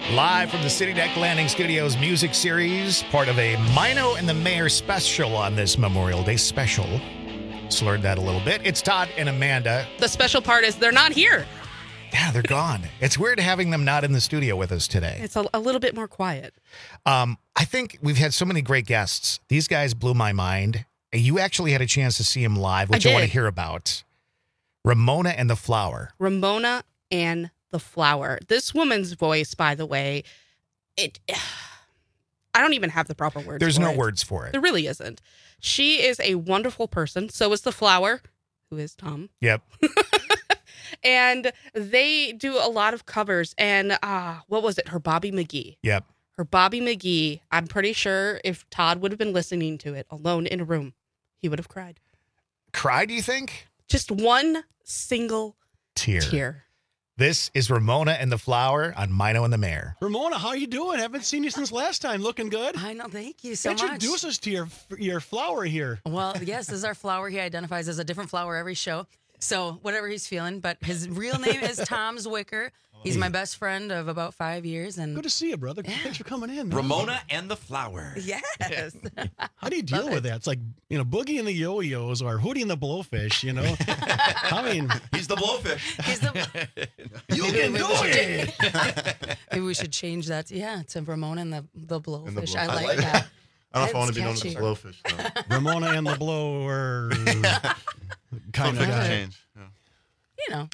Live from the City Deck Landing Studios music series, part of a Mino and the Mayor special on this Memorial Day special. Slurred that a little bit. It's Todd and Amanda. The special part is they're not here. Yeah, they're gone. It's weird having them not in the studio with us today. It's a, a little bit more quiet. Um, I think we've had so many great guests. These guys blew my mind. You actually had a chance to see them live, which I, I want to hear about. Ramona and the Flower. Ramona and the Flower. This woman's voice, by the way, it. I don't even have the proper words. There's for no it. words for it. There really isn't. She is a wonderful person. So is the Flower, who is Tom. Yep. And they do a lot of covers. And uh, what was it? Her Bobby McGee. Yep. Her Bobby McGee. I'm pretty sure if Todd would have been listening to it alone in a room, he would have cried. Cried, do you think? Just one single tear. tear. This is Ramona and the Flower on Mino and the Mayor. Ramona, how you doing? Haven't seen you since last time. Looking good. I know. Thank you so Introduce much. Introduce us to your your flower here. Well, yes, this is our flower. He identifies as a different flower every show. So whatever he's feeling, but his real name is Tom Zwicker. He's my best friend of about five years. And good to see you, brother. Yeah. Thanks for coming in. Man. Ramona and the Flower. Yes. How do you deal with it. that? It's like, you know, Boogie and the Yo-Yos or Hootie and the Blowfish, you know? I mean. He's the Blowfish. He's the. You can do it. Maybe we should change that. To, yeah, to Ramona and the, the Blowfish. And the blow- I, like I like that. I don't know if I want to be known as a blowfish, though. Ramona and the Blower. Kind of guy. Change. Yeah. You know.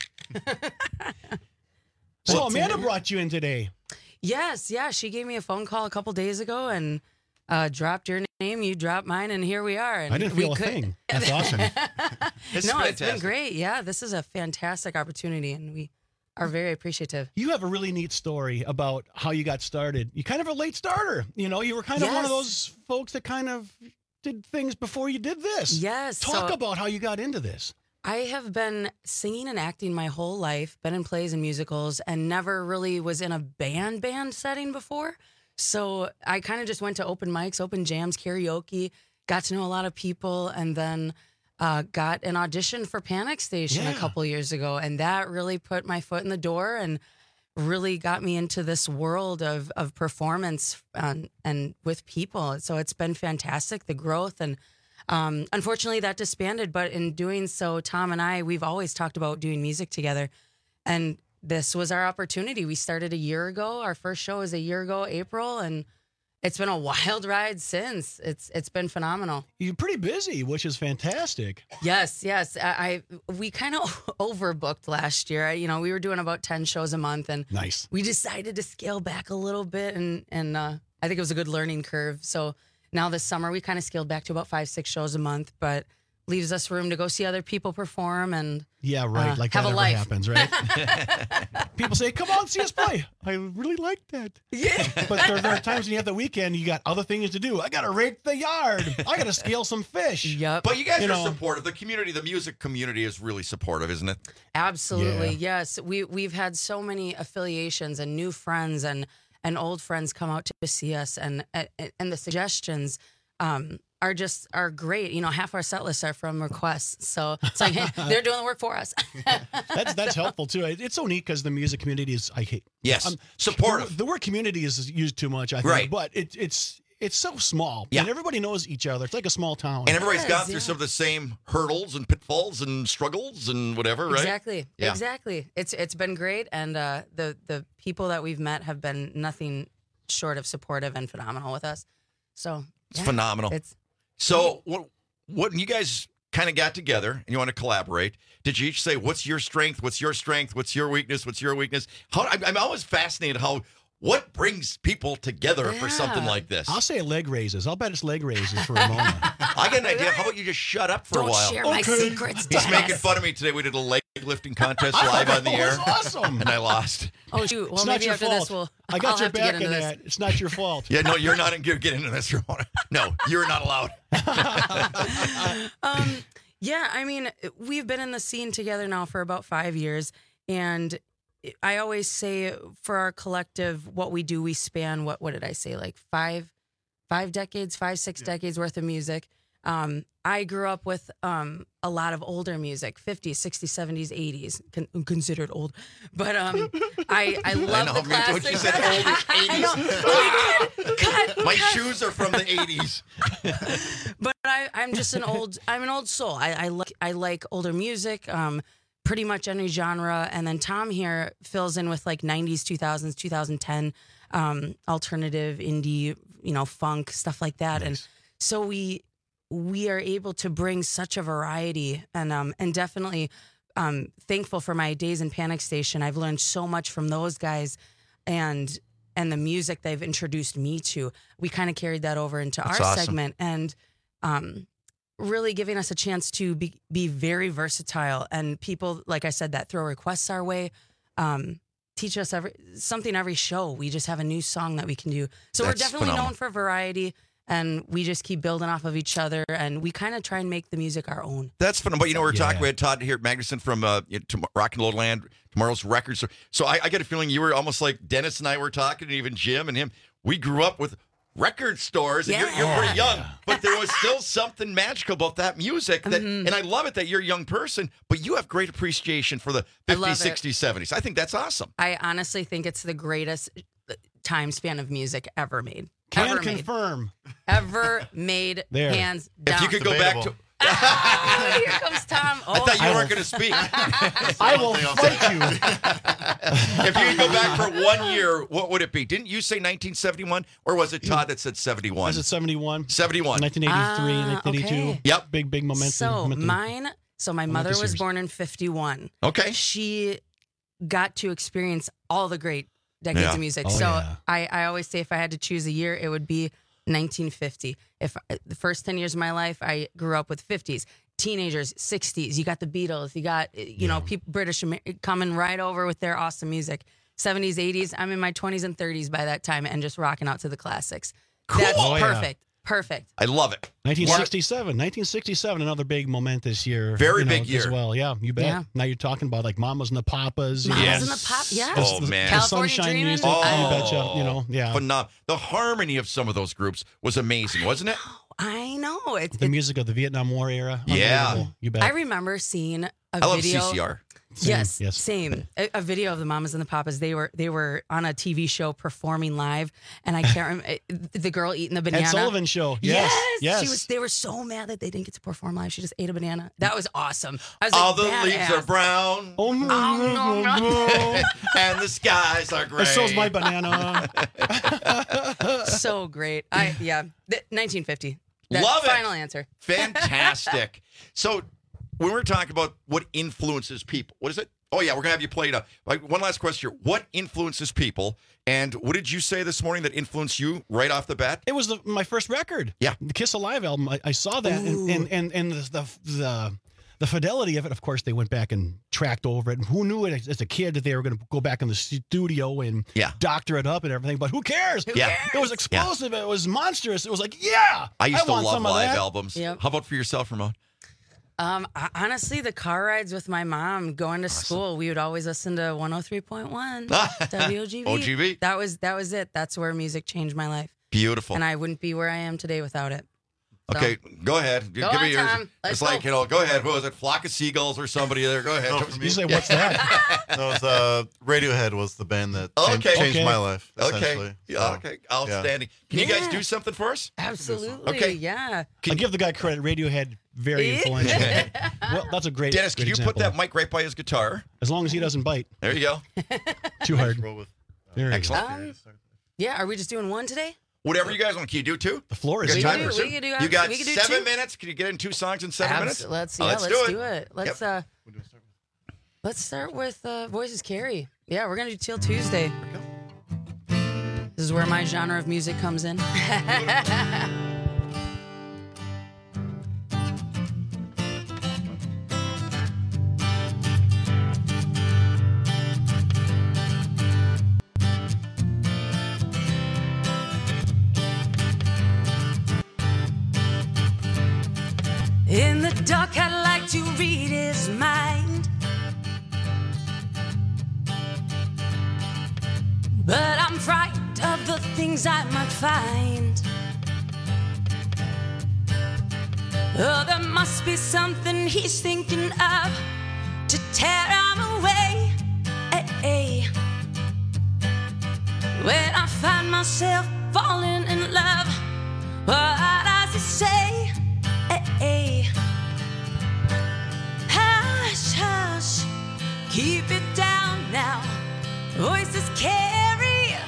So Amanda brought you in today. Yes, yeah. She gave me a phone call a couple days ago and uh, dropped your name. You dropped mine, and here we are. And I didn't feel a could... thing. That's awesome. It's no, fantastic. It's been great. Yeah, this is a fantastic opportunity, and we are very appreciative. You have a really neat story about how you got started. You're kind of a late starter. You know, you were kind of yes. one of those folks that kind of did things before you did this. Yes. Talk so about how you got into this. I have been singing and acting my whole life, been in plays and musicals, and never really was in a band band setting before. So I kind of just went to open mics, open jams, karaoke, got to know a lot of people, and then uh, got an audition for Panic Station yeah. a couple years ago. And that really put my foot in the door and really got me into this world of, of performance and, and with people. So it's been fantastic, the growth. And Um, unfortunately, that disbanded, but in doing so, Tom and I, we've always talked about doing music together, and this was our opportunity. We started a year ago. Our first show was a year ago, April, and it's been a wild ride since. It's it's been phenomenal. You're pretty busy, which is fantastic. Yes, yes. I, I we kind of overbooked last year. I, you know, we were doing about ten shows a month, and nice. We decided to scale back a little bit, and and uh, I think it was a good learning curve. So. Now this summer, we kind of scaled back to about five, six shows a month, but leaves us room to go see other people perform and yeah, right. Uh, like have that a never life. happens, right? People say, "Come on, see us play." I really like that. Yeah. But there, there are times when you have the weekend, you got other things to do. I got to rake the yard. I got to scale some fish. Yep. But you guys you are know. supportive. The community, the music community, is really supportive, isn't it? Absolutely, yeah. yes. We we've had so many affiliations and new friends and and old friends come out to see us, and and, and the suggestions. Um, are just are great. You know, half our set lists are from requests, so it's like hey, they're doing the work for us. that's that's helpful too. It's so neat because the music community is I hate yes um, supportive. The, the word community is used too much, I think, right? But it, it's it's so small, yeah. and everybody knows each other. It's like a small town, and everybody's yes, gone through yeah. some of the same hurdles and pitfalls and struggles and whatever, right? Exactly, yeah. exactly. It's it's been great, and uh, the the people that we've met have been nothing short of supportive and phenomenal with us. So it's yeah, phenomenal. It's so what, what you guys kind of got together and you want to collaborate. Did you each say, what's your strength? What's your strength? What's your weakness? What's your weakness? How I'm, I'm always fascinated how what brings people together yeah. for something like this. I'll say leg raises. I'll bet it's leg raises for Ramona. I got an idea. How about you just shut up for Don't a while? share my Okay. secrets. He's Dennis. making fun of me today. We did a leg lifting contest live on the Oh, air. that's awesome. And I lost. Oh shoot! Well, It's not maybe your after fault. this we'll. I got I'll your have to get back into in this. that. It's not your fault. Yeah, no, you're not going to get into this, Ramona. No, you're not allowed. um, yeah, I mean, we've been in the scene together now for about five years, and I always say for our collective, what we do, we span what? What did I say? Like five, five decades, five, six yeah. decades worth of music. Um, I grew up with um, a lot of older music, fifties, sixties, seventies, eighties, con- considered old. But um, I, I love I know, the man, classics. when you said older, I know. Cut, cut, My cut. shoes are from the eighties. But I, I'm just an old. I'm an old soul. I, I like. I like older music. Um, pretty much any genre. And then Tom here fills in with like nineties, two thousands, two thousand ten, um, alternative, indie, you know, funk, stuff like that. Nice. And so we we are able to bring such a variety, and um, and definitely um, thankful for my days in Panic Station. I've learned so much from those guys, and and the music they've introduced me to. We kind of carried that over into That's our awesome. segment, and um, really giving us a chance to be be very versatile. And people, like I said, that throw requests our way. Um, teach us every something every show. We just have a new song that we can do. So That's we're definitely phenomenal. known for variety. And we just keep building off of each other, and we kind of try and make the music our own. That's fun. But you know, we we're Yeah. talking. We had Todd here at Magnuson from uh, you know, to Rock and Roll Land, Tomorrow's Records. So, so I, I get a feeling you were almost like Dennis and I were talking, and even Jim and him. We grew up with record stores, and Yeah. you're, you're pretty young, but there was still something magical about that music. That, Mhm. and I love it that you're a young person, but you have great appreciation for the I love fifties, it. sixties, seventies. I think that's awesome. I honestly think it's the greatest time span of music ever made. Can ever confirm. Made. Ever made. There. Hands down. If you could go back to. Ah, here comes Tom. Oh. I thought you I weren't will- going to speak. I will fight you. If you could go back for one year, what would it be? Didn't you say nineteen seventy-one, or was it Todd that said seventy-one? Was it seventy-one? seventy-one. nineteen eighty-three, Ah, nineteen eighty-two. okay. Yep. Big, big momentum. So momentum. mine. So my mother Momentous was years. born in fifty-one. Okay. She got to experience all the great decades Yeah. of music. Oh, so yeah. I, I always say if I had to choose a year, it would be nineteen fifty. If the first ten years of my life, I grew up with fifties, teenagers, sixties. You got the Beatles. You got you know people British Amer- coming right over with their awesome music. seventies, eighties. I'm in my twenties and thirties by that time, and just rocking out to the classics. That's Oh, yeah. perfect. Perfect. I love it. nineteen sixty-seven. nineteen sixty-seven, another big momentous year. Very you know, big as year. well. Yeah, you bet. Yeah. Now you're talking about like Mamas and the Papas. you Mamas know, and the Pop- yes. Oh, the, man. the California Sunshine Dreamin'. music. Oh, You betcha. You know, yeah. Phenom- the harmony of some of those groups was amazing, wasn't it? I know. It's, The music of the Vietnam War era. Yeah. Unbelievable. You bet. I remember seeing a I love video. C C R. Same, Yes, yes. same. A, a video of the Mamas and the Papas. They were they were on a T V show performing live, and I can't remember the girl eating the banana. Ed Sullivan show. Yes. Yes. She was. They were so mad that they didn't get to perform live. She just ate a banana. That was awesome. I was All like, the leaves badass. are brown, Oh, no, Oh, no, no. and the skies are gray. So's my banana. So great. I yeah. The, nineteen fifty. That Love it. Final answer. Fantastic. So, when we're talking about what influences people, what is it? Oh yeah, we're gonna have you play it up. Like one last question here: what influences people, and what did you say this morning that influenced you right off the bat? It was the, my first record. Yeah. The Kiss Alive album. I, I saw that, and and and, and the, the the the fidelity of it. Of course, they went back and tracked over it. And who knew it as, as a kid that they were going to go back in the studio and Yeah. doctor it up and everything? But who cares? Who Yeah. cares? It was explosive. It was monstrous. It was like, yeah. I used to want love some of live that. albums. Yep. How about for yourself, Ramon? Um, I- honestly, the car rides with my mom going to school, we would always listen to one oh three point one W O G B. O G B. That was that was it. That's where music changed my life, Beautiful. and I wouldn't be where I am today without it. So- Okay, go ahead. Go Give on, me yours. Tom. Let's It's like, go. you know, go ahead. Who was it? Flock of Seagulls or somebody there? Go ahead. Oh, for me? You say, what's that? No, it's, uh, Radiohead was the band that changed, Okay. changed Okay. my life. Okay. Essentially. Yeah, So, okay. Outstanding. Can you guys Yeah. do something for us? Absolutely. Okay. Yeah. I give the guy credit. Radiohead, very influential. Well, that's a great. Dennis, can great you put example. that mic right by his guitar? As long as he doesn't bite There you go. too hard. roll with, uh, There you go. Excellent. Um, yeah. Are we just doing one today? Whatever you guys want. Can you do two? The floor You is got We time can for do- two? we can do- You got we can do seven two. minutes. Can you get in two songs in seven Abs- minutes? Let's Oh, yeah. let's Let's, do do it. it. Let's Yep. uh. Let's start with uh, Voices Carry. Yeah, we're gonna do Till Tuesday. This is where my genre of music comes in. In the dark, I'd like to read his mind. But I'm frightened of the things I might find. Oh, there must be something he's thinking of to tear him away. Hey, hey. When I find myself falling in love, what does he say? Hey, hey. Hush, hush, keep it down now. Voices carry.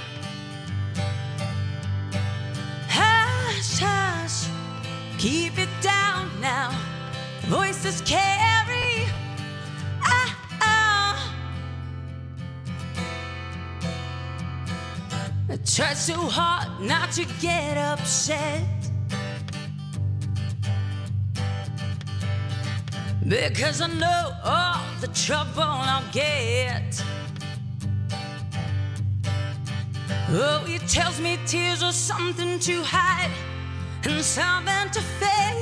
Hush, hush, keep it down now. Voices carry. Ah, ah. I try so hard not to get upset, because I know all the trouble I'll get. Oh, he tells me tears are something to hide and something to fade.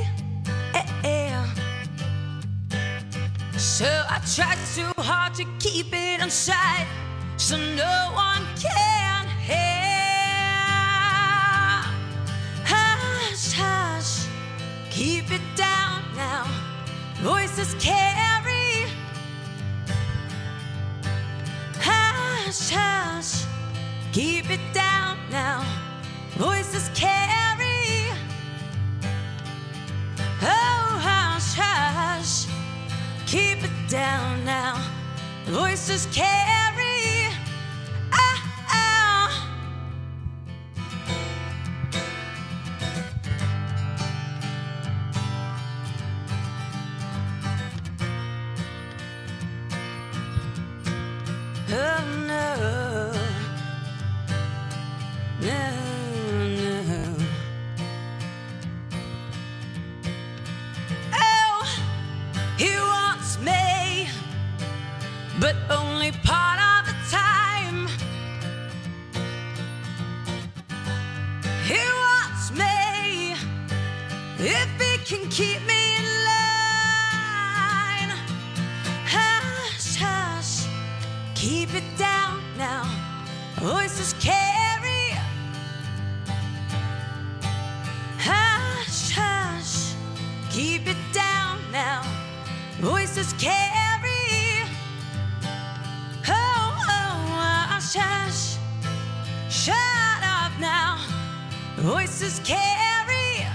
So I tried so hard to keep it inside, so no one can hear. Hush, hush, keep it down now. Voices carry. Hush, hush, keep it down now. Voices carry. Oh, hush, hush, keep it down now. Voices carry. Ah, ah. Oh, no. No, no. Oh, he wants me, but only part of the time. He wants me if he can keep me in line. Hush, hush, keep it down now. Voices carry. Hush, hush, keep it down now. Voices carry. Oh, oh, hush, hush, shut up now. Voices carry.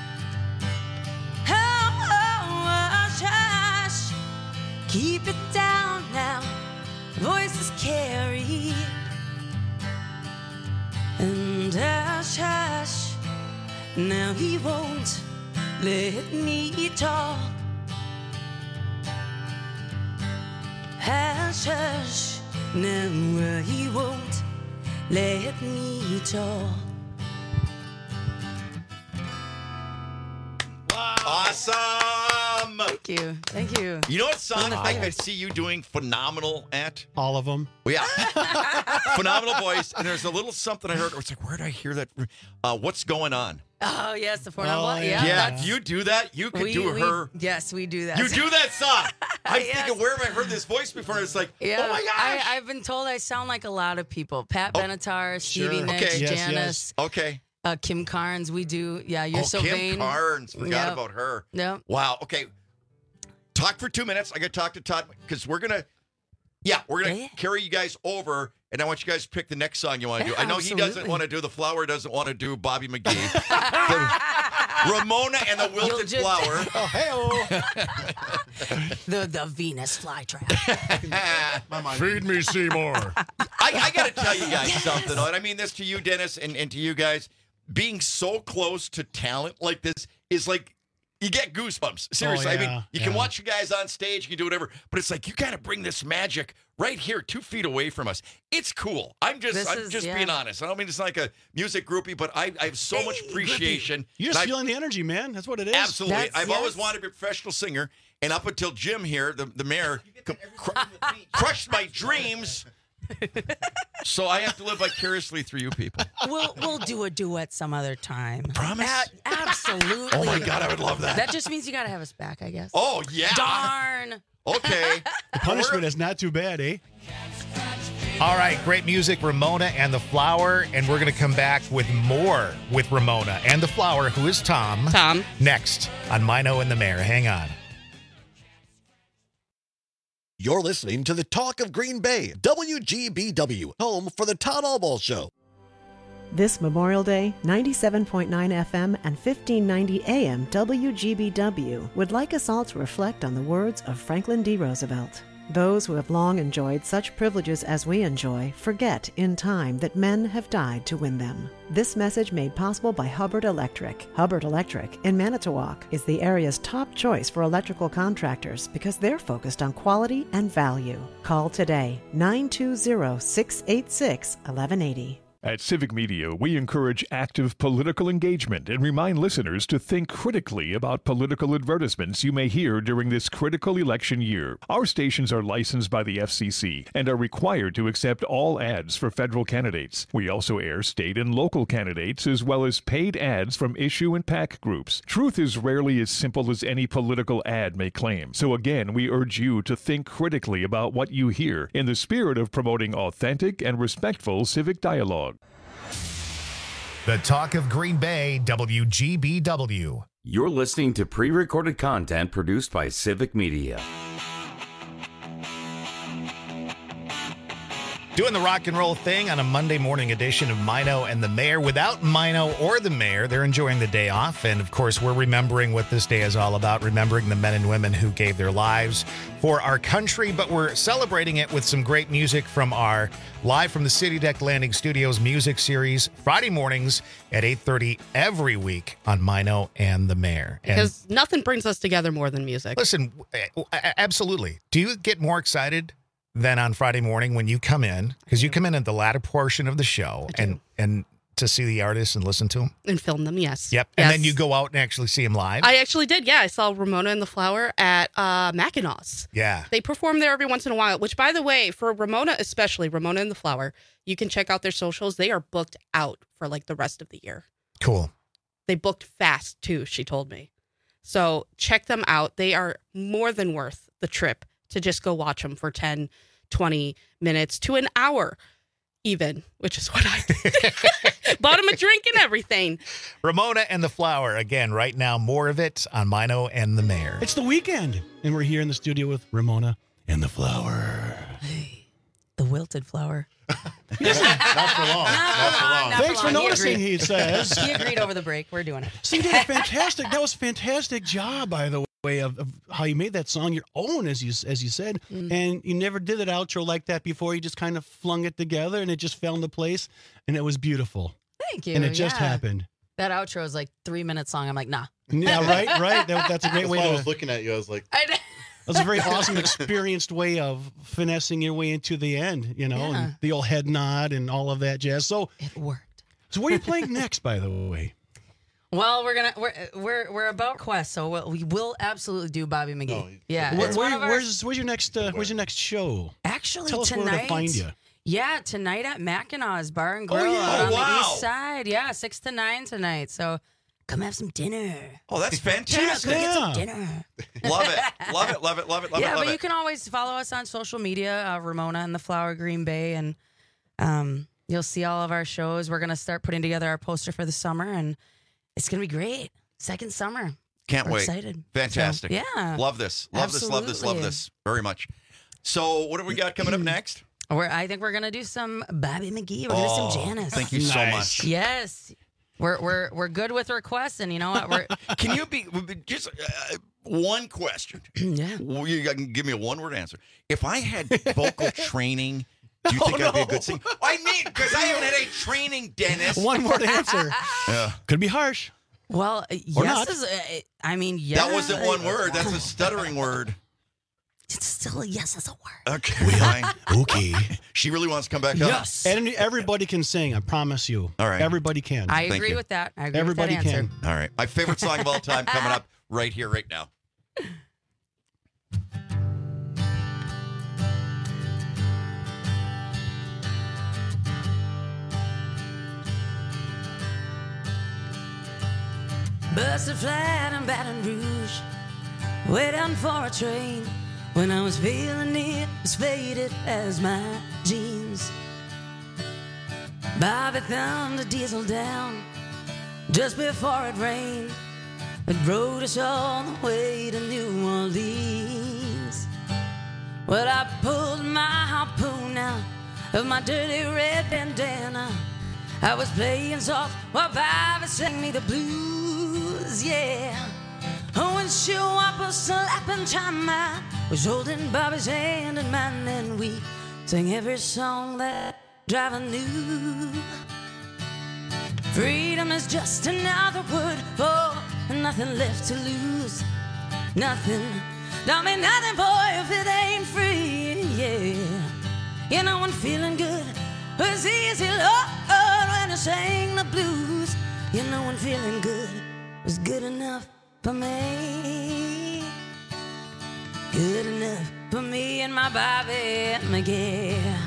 Oh, oh, hush, hush, keep it down now. Voices carry. And hush, hush, now he won't let me talk. Hush, hush, now he won't let me talk. Awesome. Thank you. Thank you. You know what song One of the I could favorites. see you doing phenomenal at? All of them. Well, yeah. Phenomenal voice. And there's a little something I heard. It's like, where did I hear that? Uh, what's going on? Oh, yes, the four Oh, oh, yeah. yeah. Yeah, that's- you do that? You could we- do we- her. Yes, we do that. You do that song. I'm Yes. thinking, where have I heard this voice before? It's like, Yeah, oh my gosh. I, I've been told I sound like a lot of people. Pat Benatar, Stevie Sure. Nicks, Okay. Yes, Janice, yes. Okay. Uh, Kim Carnes. We do. Yeah, you're oh, so Kim vain. Carnes. Forgot Yep. about her. Yep. Wow. Okay. Talk for two minutes. I got to talk to Todd because we're going to, yeah, we're going to Yeah. carry you guys over. And I want you guys to pick the next song you want to Yeah, do. I know he doesn't absolutely. want to do the flower, doesn't want to do Bobby McGee. But Ramona and the You'll Wilted just- Flower. Oh, hey, the the Venus flytrap. Feed me, Seymour. I, I got to tell you guys something. And I mean this to you, Dennis, and, and to you guys. Being so close to talent like this is like, you get goosebumps. Seriously. I mean, yeah, you can yeah. watch you guys on stage, you can do whatever, but it's like, you kind of bring this magic right here, two feet away from us. It's cool. I'm just, This I'm is- just yeah. being honest. I don't mean it's like a music groupie, but I, I have so much appreciation. You're just And I- feeling the energy, man. That's what it is. Absolutely. That's- I've always yes. wanted to be a professional singer, and up until Jim here, the, the mayor, com- cr- crushed my dreams. So I have to live vicariously through you people. We'll we'll do a duet some other time. Promise? A- absolutely. Oh my God, I would love that. That just means you got to have us back, I guess. Oh, yeah. Darn. Okay. The punishment is not too bad, eh? All right, great music, Ramona and the Flower, and we're going to come back with more with Ramona and the Flower, who is Tom. Tom. Next on Mino and the Mayor. Hang on. You're listening to the Talk of Green Bay, W G B W, home for the Todd Allball Show. This Memorial Day, ninety-seven point nine F M and fifteen ninety A M W G B W would like us all to reflect on the words of Franklin D. Roosevelt. Those who have long enjoyed such privileges as we enjoy forget in time that men have died to win them. This message made possible by Hubbard Electric. Hubbard Electric in Manitowoc is the area's top choice for electrical contractors because they're focused on quality and value. Call today, nine two zero, six eight six, one one eight zero. At Civic Media, we encourage active political engagement and remind listeners to think critically about political advertisements you may hear during this critical election year. Our stations are licensed by the F C C and are required to accept all ads for federal candidates. We also air state and local candidates as well as paid ads from issue and PAC groups. Truth is rarely as simple as any political ad may claim. So again, we urge you to think critically about what you hear in the spirit of promoting authentic and respectful civic dialogue. The Talk of Green Bay, W G B W. You're listening to pre-recorded content produced by Civic Media. Doing the rock and roll thing on a Monday morning edition of Mino and the Mayor. Without Mino or the Mayor, they're enjoying the day off. And of course, we're remembering what this day is all about, remembering the men and women who gave their lives for our country. But we're celebrating it with some great music from our Live from the City Deck Landing Studios music series, Friday mornings at eight thirty every week on Mino and the Mayor. And Because nothing brings us together more than music. listen, absolutely. Do you get more excited than on Friday morning when you come in, because you come in at the latter portion of the show and and to see the artists and listen to them and film them? Yes. Yep. And Yes. then you go out and actually see them live. I actually did. Yeah, I saw Ramona and the Flower at uh, Mackinac. yeah. They perform there every once in a while, which, by the way, for Ramona especially, Ramona and the Flower, you can check out their socials. They are booked out for like the rest of the year. Cool. They booked fast, too, she told me. So check them out. They are more than worth the trip to just go watch them for ten, twenty minutes to an hour even, which is what I did. Bought them a drink and everything. Ramona and the Flower, again, right now, more of it on Mino and the Mayor. It's the weekend, and we're here in the studio with Ramona and the Flower. The wilted flower. Not for long. Not for long. Not Thanks for long. He noticing, agreed. he says. He agreed over the break. We're doing it. So you did a fantastic. That was a fantastic job, by the way, of, of how you made that song your own, as you as you said. Mm. And you never did an outro like that before. You just kind of flung it together, and it just fell into place, and it was beautiful. Thank you. And it just yeah. happened. That outro is like three minutes long. I'm like, nah. Yeah, right, right. That, that's a great That's way why to. I was looking at you. I was like, I That's a very awesome, experienced way of finessing your way into the end, you know, Yeah. and the old head nod and all of that jazz. So it worked. So what are you playing next, by the way? Well, we're gonna we're we're we're about Quest, so we'll, we will absolutely do Bobby McGee. yeah, Where, it's one where- of our, where's where's your next uh, where's your next show? actually Tell us tonight. where to find you. Yeah, tonight at Mackinaw's Bar and Oh, Grill yeah. out Oh, on wow. the east side. Yeah, six to nine tonight. So come have some dinner. Oh, that's Yeah, fantastic. come get some dinner. Love it. Love it. Love it. Love it. Love yeah, it. Love but you it. can always follow us on social media, uh, Ramona and the Flower Green Bay, and um, you'll see all of our shows. We're gonna start putting together our poster for the summer, and it's gonna be great. Second summer. Can't We're wait. Excited. Fantastic. So, yeah. Love this. Love this. Love this. Love Absolutely. this. Very much. So, what do we got coming up next? We're, I think we're gonna do some Bobby McGee. We're gonna do Oh, some Janice. thank you so Nice. much. Yes, we're we're we're good with requests, and you know what? We're Can you be just uh, one question? Yeah. Well, you can give me a one word answer. If I had vocal training, do you think Oh, I'd be a no. good singer? I mean, because I haven't had any training, Dennis. One word answer. Yeah. Could be harsh. well, uh, Or yes not. is. Uh, I mean, yes. That wasn't one word. That's a stuttering word. It's still a yes as a word. Okay. fine. Okay. She really wants to come back up. And everybody can sing. I promise you. All right. Everybody can. I Thank agree you. with that. I agree Everybody with that answer. can. All right. My favorite song of all time coming up right here, right now. Busted flat in Baton Rouge, waiting for a train. When I was feeling it as faded as my jeans. dreams. Bobby thumbed the diesel down just before it rained. It rode us all the way to New Orleans. Well, I pulled my harpoon out of my dirty red bandana. I was playing soft while Bobby sang me the blues, yeah. Oh, and she whopped a slapping time. I was holding Bobby's hand in mine, and we sang every song that driver knew. Freedom is just another word for nothing left to lose. Nothing, don't mean nothing, boy, if it ain't free, yeah. You know I'm feeling good, it was easy, Lord, when I sang the blues. You know I'm feeling good, it was good enough for me. Good enough for me and my Bobby McGee.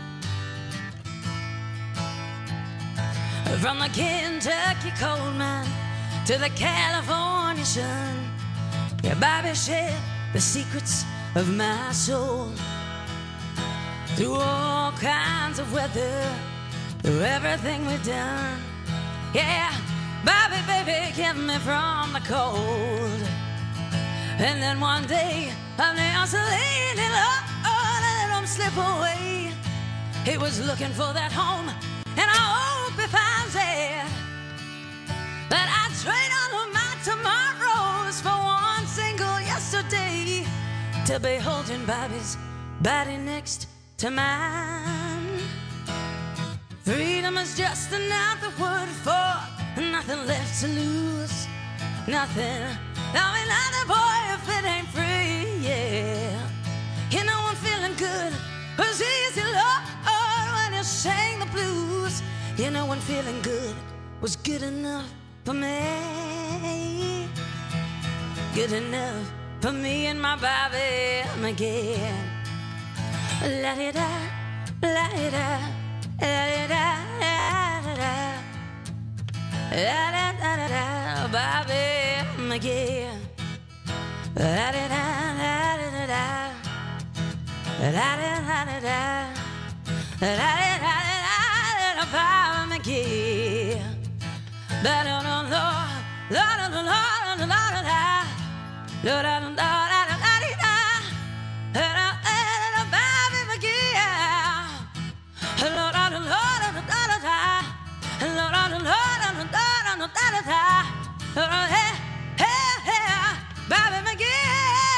From the Kentucky coal mine to the California sun, yeah, Bobby shared the secrets of my soul. Through all kinds of weather, through everything we've done, yeah, Bobby, baby, kept me from the cold. And then one day, I'm there leaning on, let him slip away. He was looking for that home, and I hope he finds it. That I trade all of my tomorrows for one single yesterday, to be holding Bobby's body next to mine. Freedom is just another word for nothing left to lose. Nothing, no, another boy if it ain't free, yeah. You know I'm feeling good, it was easy, Lord, when you sang the blues. You know I'm feeling good, was good enough for me. Good enough for me and my Bobby McGee. La-di-da, la-di-da, la-di-da, la-di-da, la-di-da, Bobby McGee. La-di-da, la-di-da, la-di-da, la-di-da, Bobby McGee. La-da-da-da, la-da-da-da, la-da-da, la-da-da-da, Bobby McGee.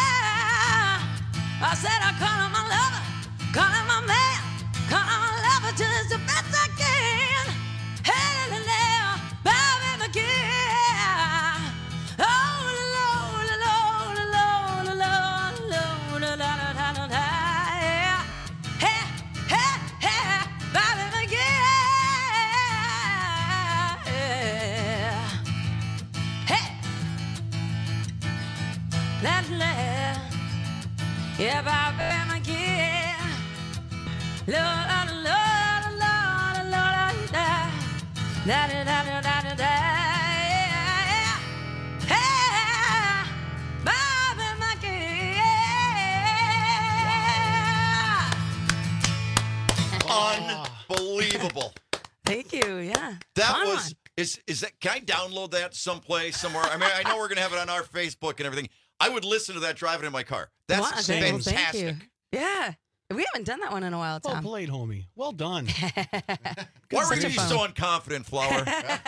I said I call him my lover, call him my man, call him my lover till it's the best I can. Hey, Bobby McGee. Oh, Lord, Lord, Lord, Lord, Lord, Lord, Lord, yeah. Hey, hey, hey, Bobby McGee. La la, yeah, Bobby McGee. La la la la la la la, la la la la la la. Hey, Bobby McGee. Unbelievable. Thank you. Yeah. That Fun was. one. Is is that? Can I download that someplace somewhere? I mean, I know we're gonna have it on our Facebook and everything. I would listen to that driving in my car. That's Wow, thank- well, fantastic. thank you. Yeah. We haven't done that one in a while, Well Tom. played, homie. Well done. Why were Such you a fun so one. unconfident, Flower?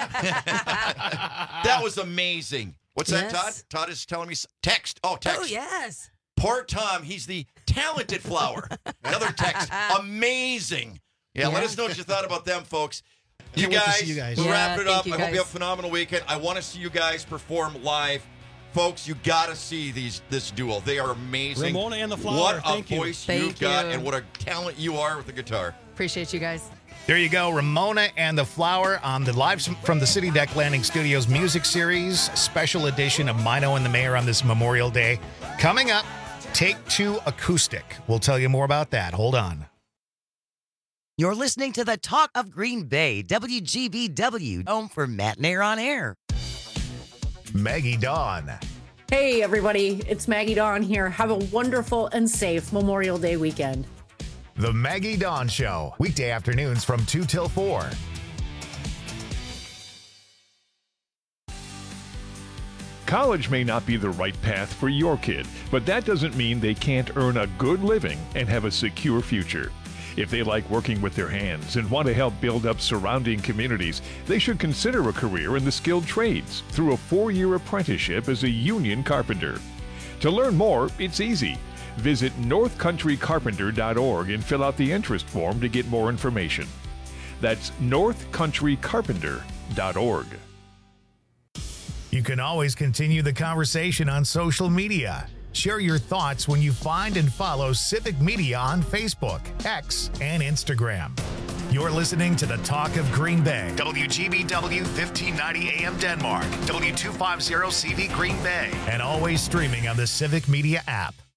That was amazing. What's that, Yes. Todd? Todd is telling me s- text. Oh, text. Oh, yes. Poor Tom. He's the talented Flower. Another text. Amazing. Yeah, let Yeah. us know what you thought about them, folks. You Can't wait to guys, see you guys. we're Yeah, wrapping it thank up. you I hope you guys. have a phenomenal weekend. I want to see you guys perform live. Folks, you got to see these this duo. They are amazing. Ramona and the Flower, What a thank you. voice Thank you've got you. and what a talent you are with the guitar. Appreciate you guys. There you go, Ramona and the Flower on the Live from the City Deck Landing Studios music series, special edition of Mino and the Mayor on this Memorial Day. Coming up, Take Two Acoustic. We'll tell you more about that. Hold on. You're listening to the Talk of Green Bay, W G B W, home for Matt Nair on Air. Maggie Dawn. Hey, everybody. It's Maggie Dawn here. Have a wonderful and safe Memorial Day weekend. The Maggie Dawn Show, weekday afternoons from two till four. College may not be the right path for your kid, but that doesn't mean they can't earn a good living and have a secure future. If they like working with their hands and want to help build up surrounding communities, they should consider a career in the skilled trades through a four-year apprenticeship as a union carpenter. To learn more, it's easy. Visit north country carpenter dot org and fill out the interest form to get more information. That's north country carpenter dot org. You can always continue the conversation on social media. Share your thoughts when you find and follow Civic Media on Facebook, X, and Instagram. You're listening to the Talk of Green Bay. W G B W fifteen ninety A M Denmark, W two fifty C V Green Bay, and always streaming on the Civic Media app.